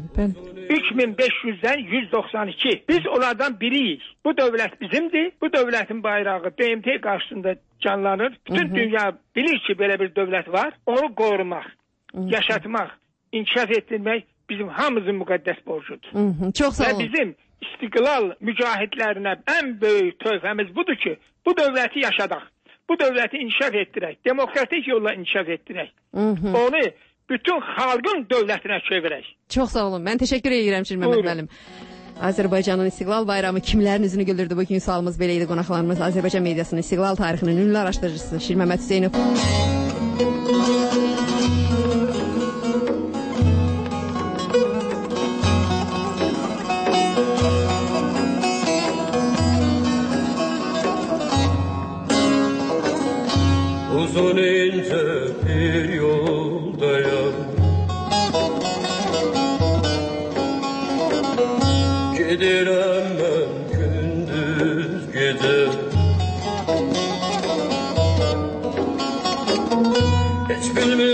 3500'dən 192. Biz onlardan biriyik. Bu dövlət bizimdir. Bu dövlətin bayrağı BMT qarşısında canlanır. Bütün dünya bilir ki, belə bir dövlət var. Onu qorumaq, yaşatmaq, inkişaf etdirmək bizim hamımızın müqəddəs borcudur. Çox sağ olun. Və bizim istiqlal mücahidlərinə ən böyük töhfəmiz budur ki, bu dövləti yaşadaq. Bu dövləti inkişaf etdirək. Demokratik yolla inkişaf etdirək. Onu bütün xalqın dövlətinə çevirək. Çox sağ olun. Mən təşəkkür edirəm Şirin Məmməd müəllim. Azərbaycanın İstiqlal Bayramı kimlərin üzünü güldürdü? Bugün sualımız belə idi. Qonaqlarımız Azərbaycan mediasının istiqlal tarixinin ünlü araşdırıcısı Şirin Məmməd Hüseynov. Uzun ince bir yoldayım, gidirəm mən gündüz gecə. Heç bilmirəm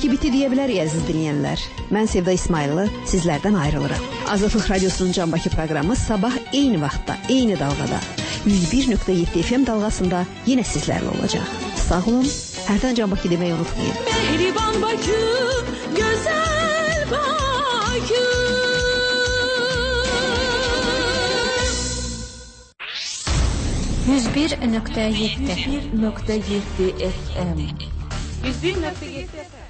ki biti deyə bilərik əziz dinləyənlər. Mən Sevda İsmayıllı sizlərdən ayrılıram. Azadlıq Radiosunun Can Bakı proqramı sabah eyni vaxtda, eyni dalğada 101.7 FM dalğasında yenə sizlərlə olacaq. Sağ olun, hərdən Can Bakı deməyi unutmayın. Mehriban Bakı, gözəl Bakı. %1.7 FM 101.7 FM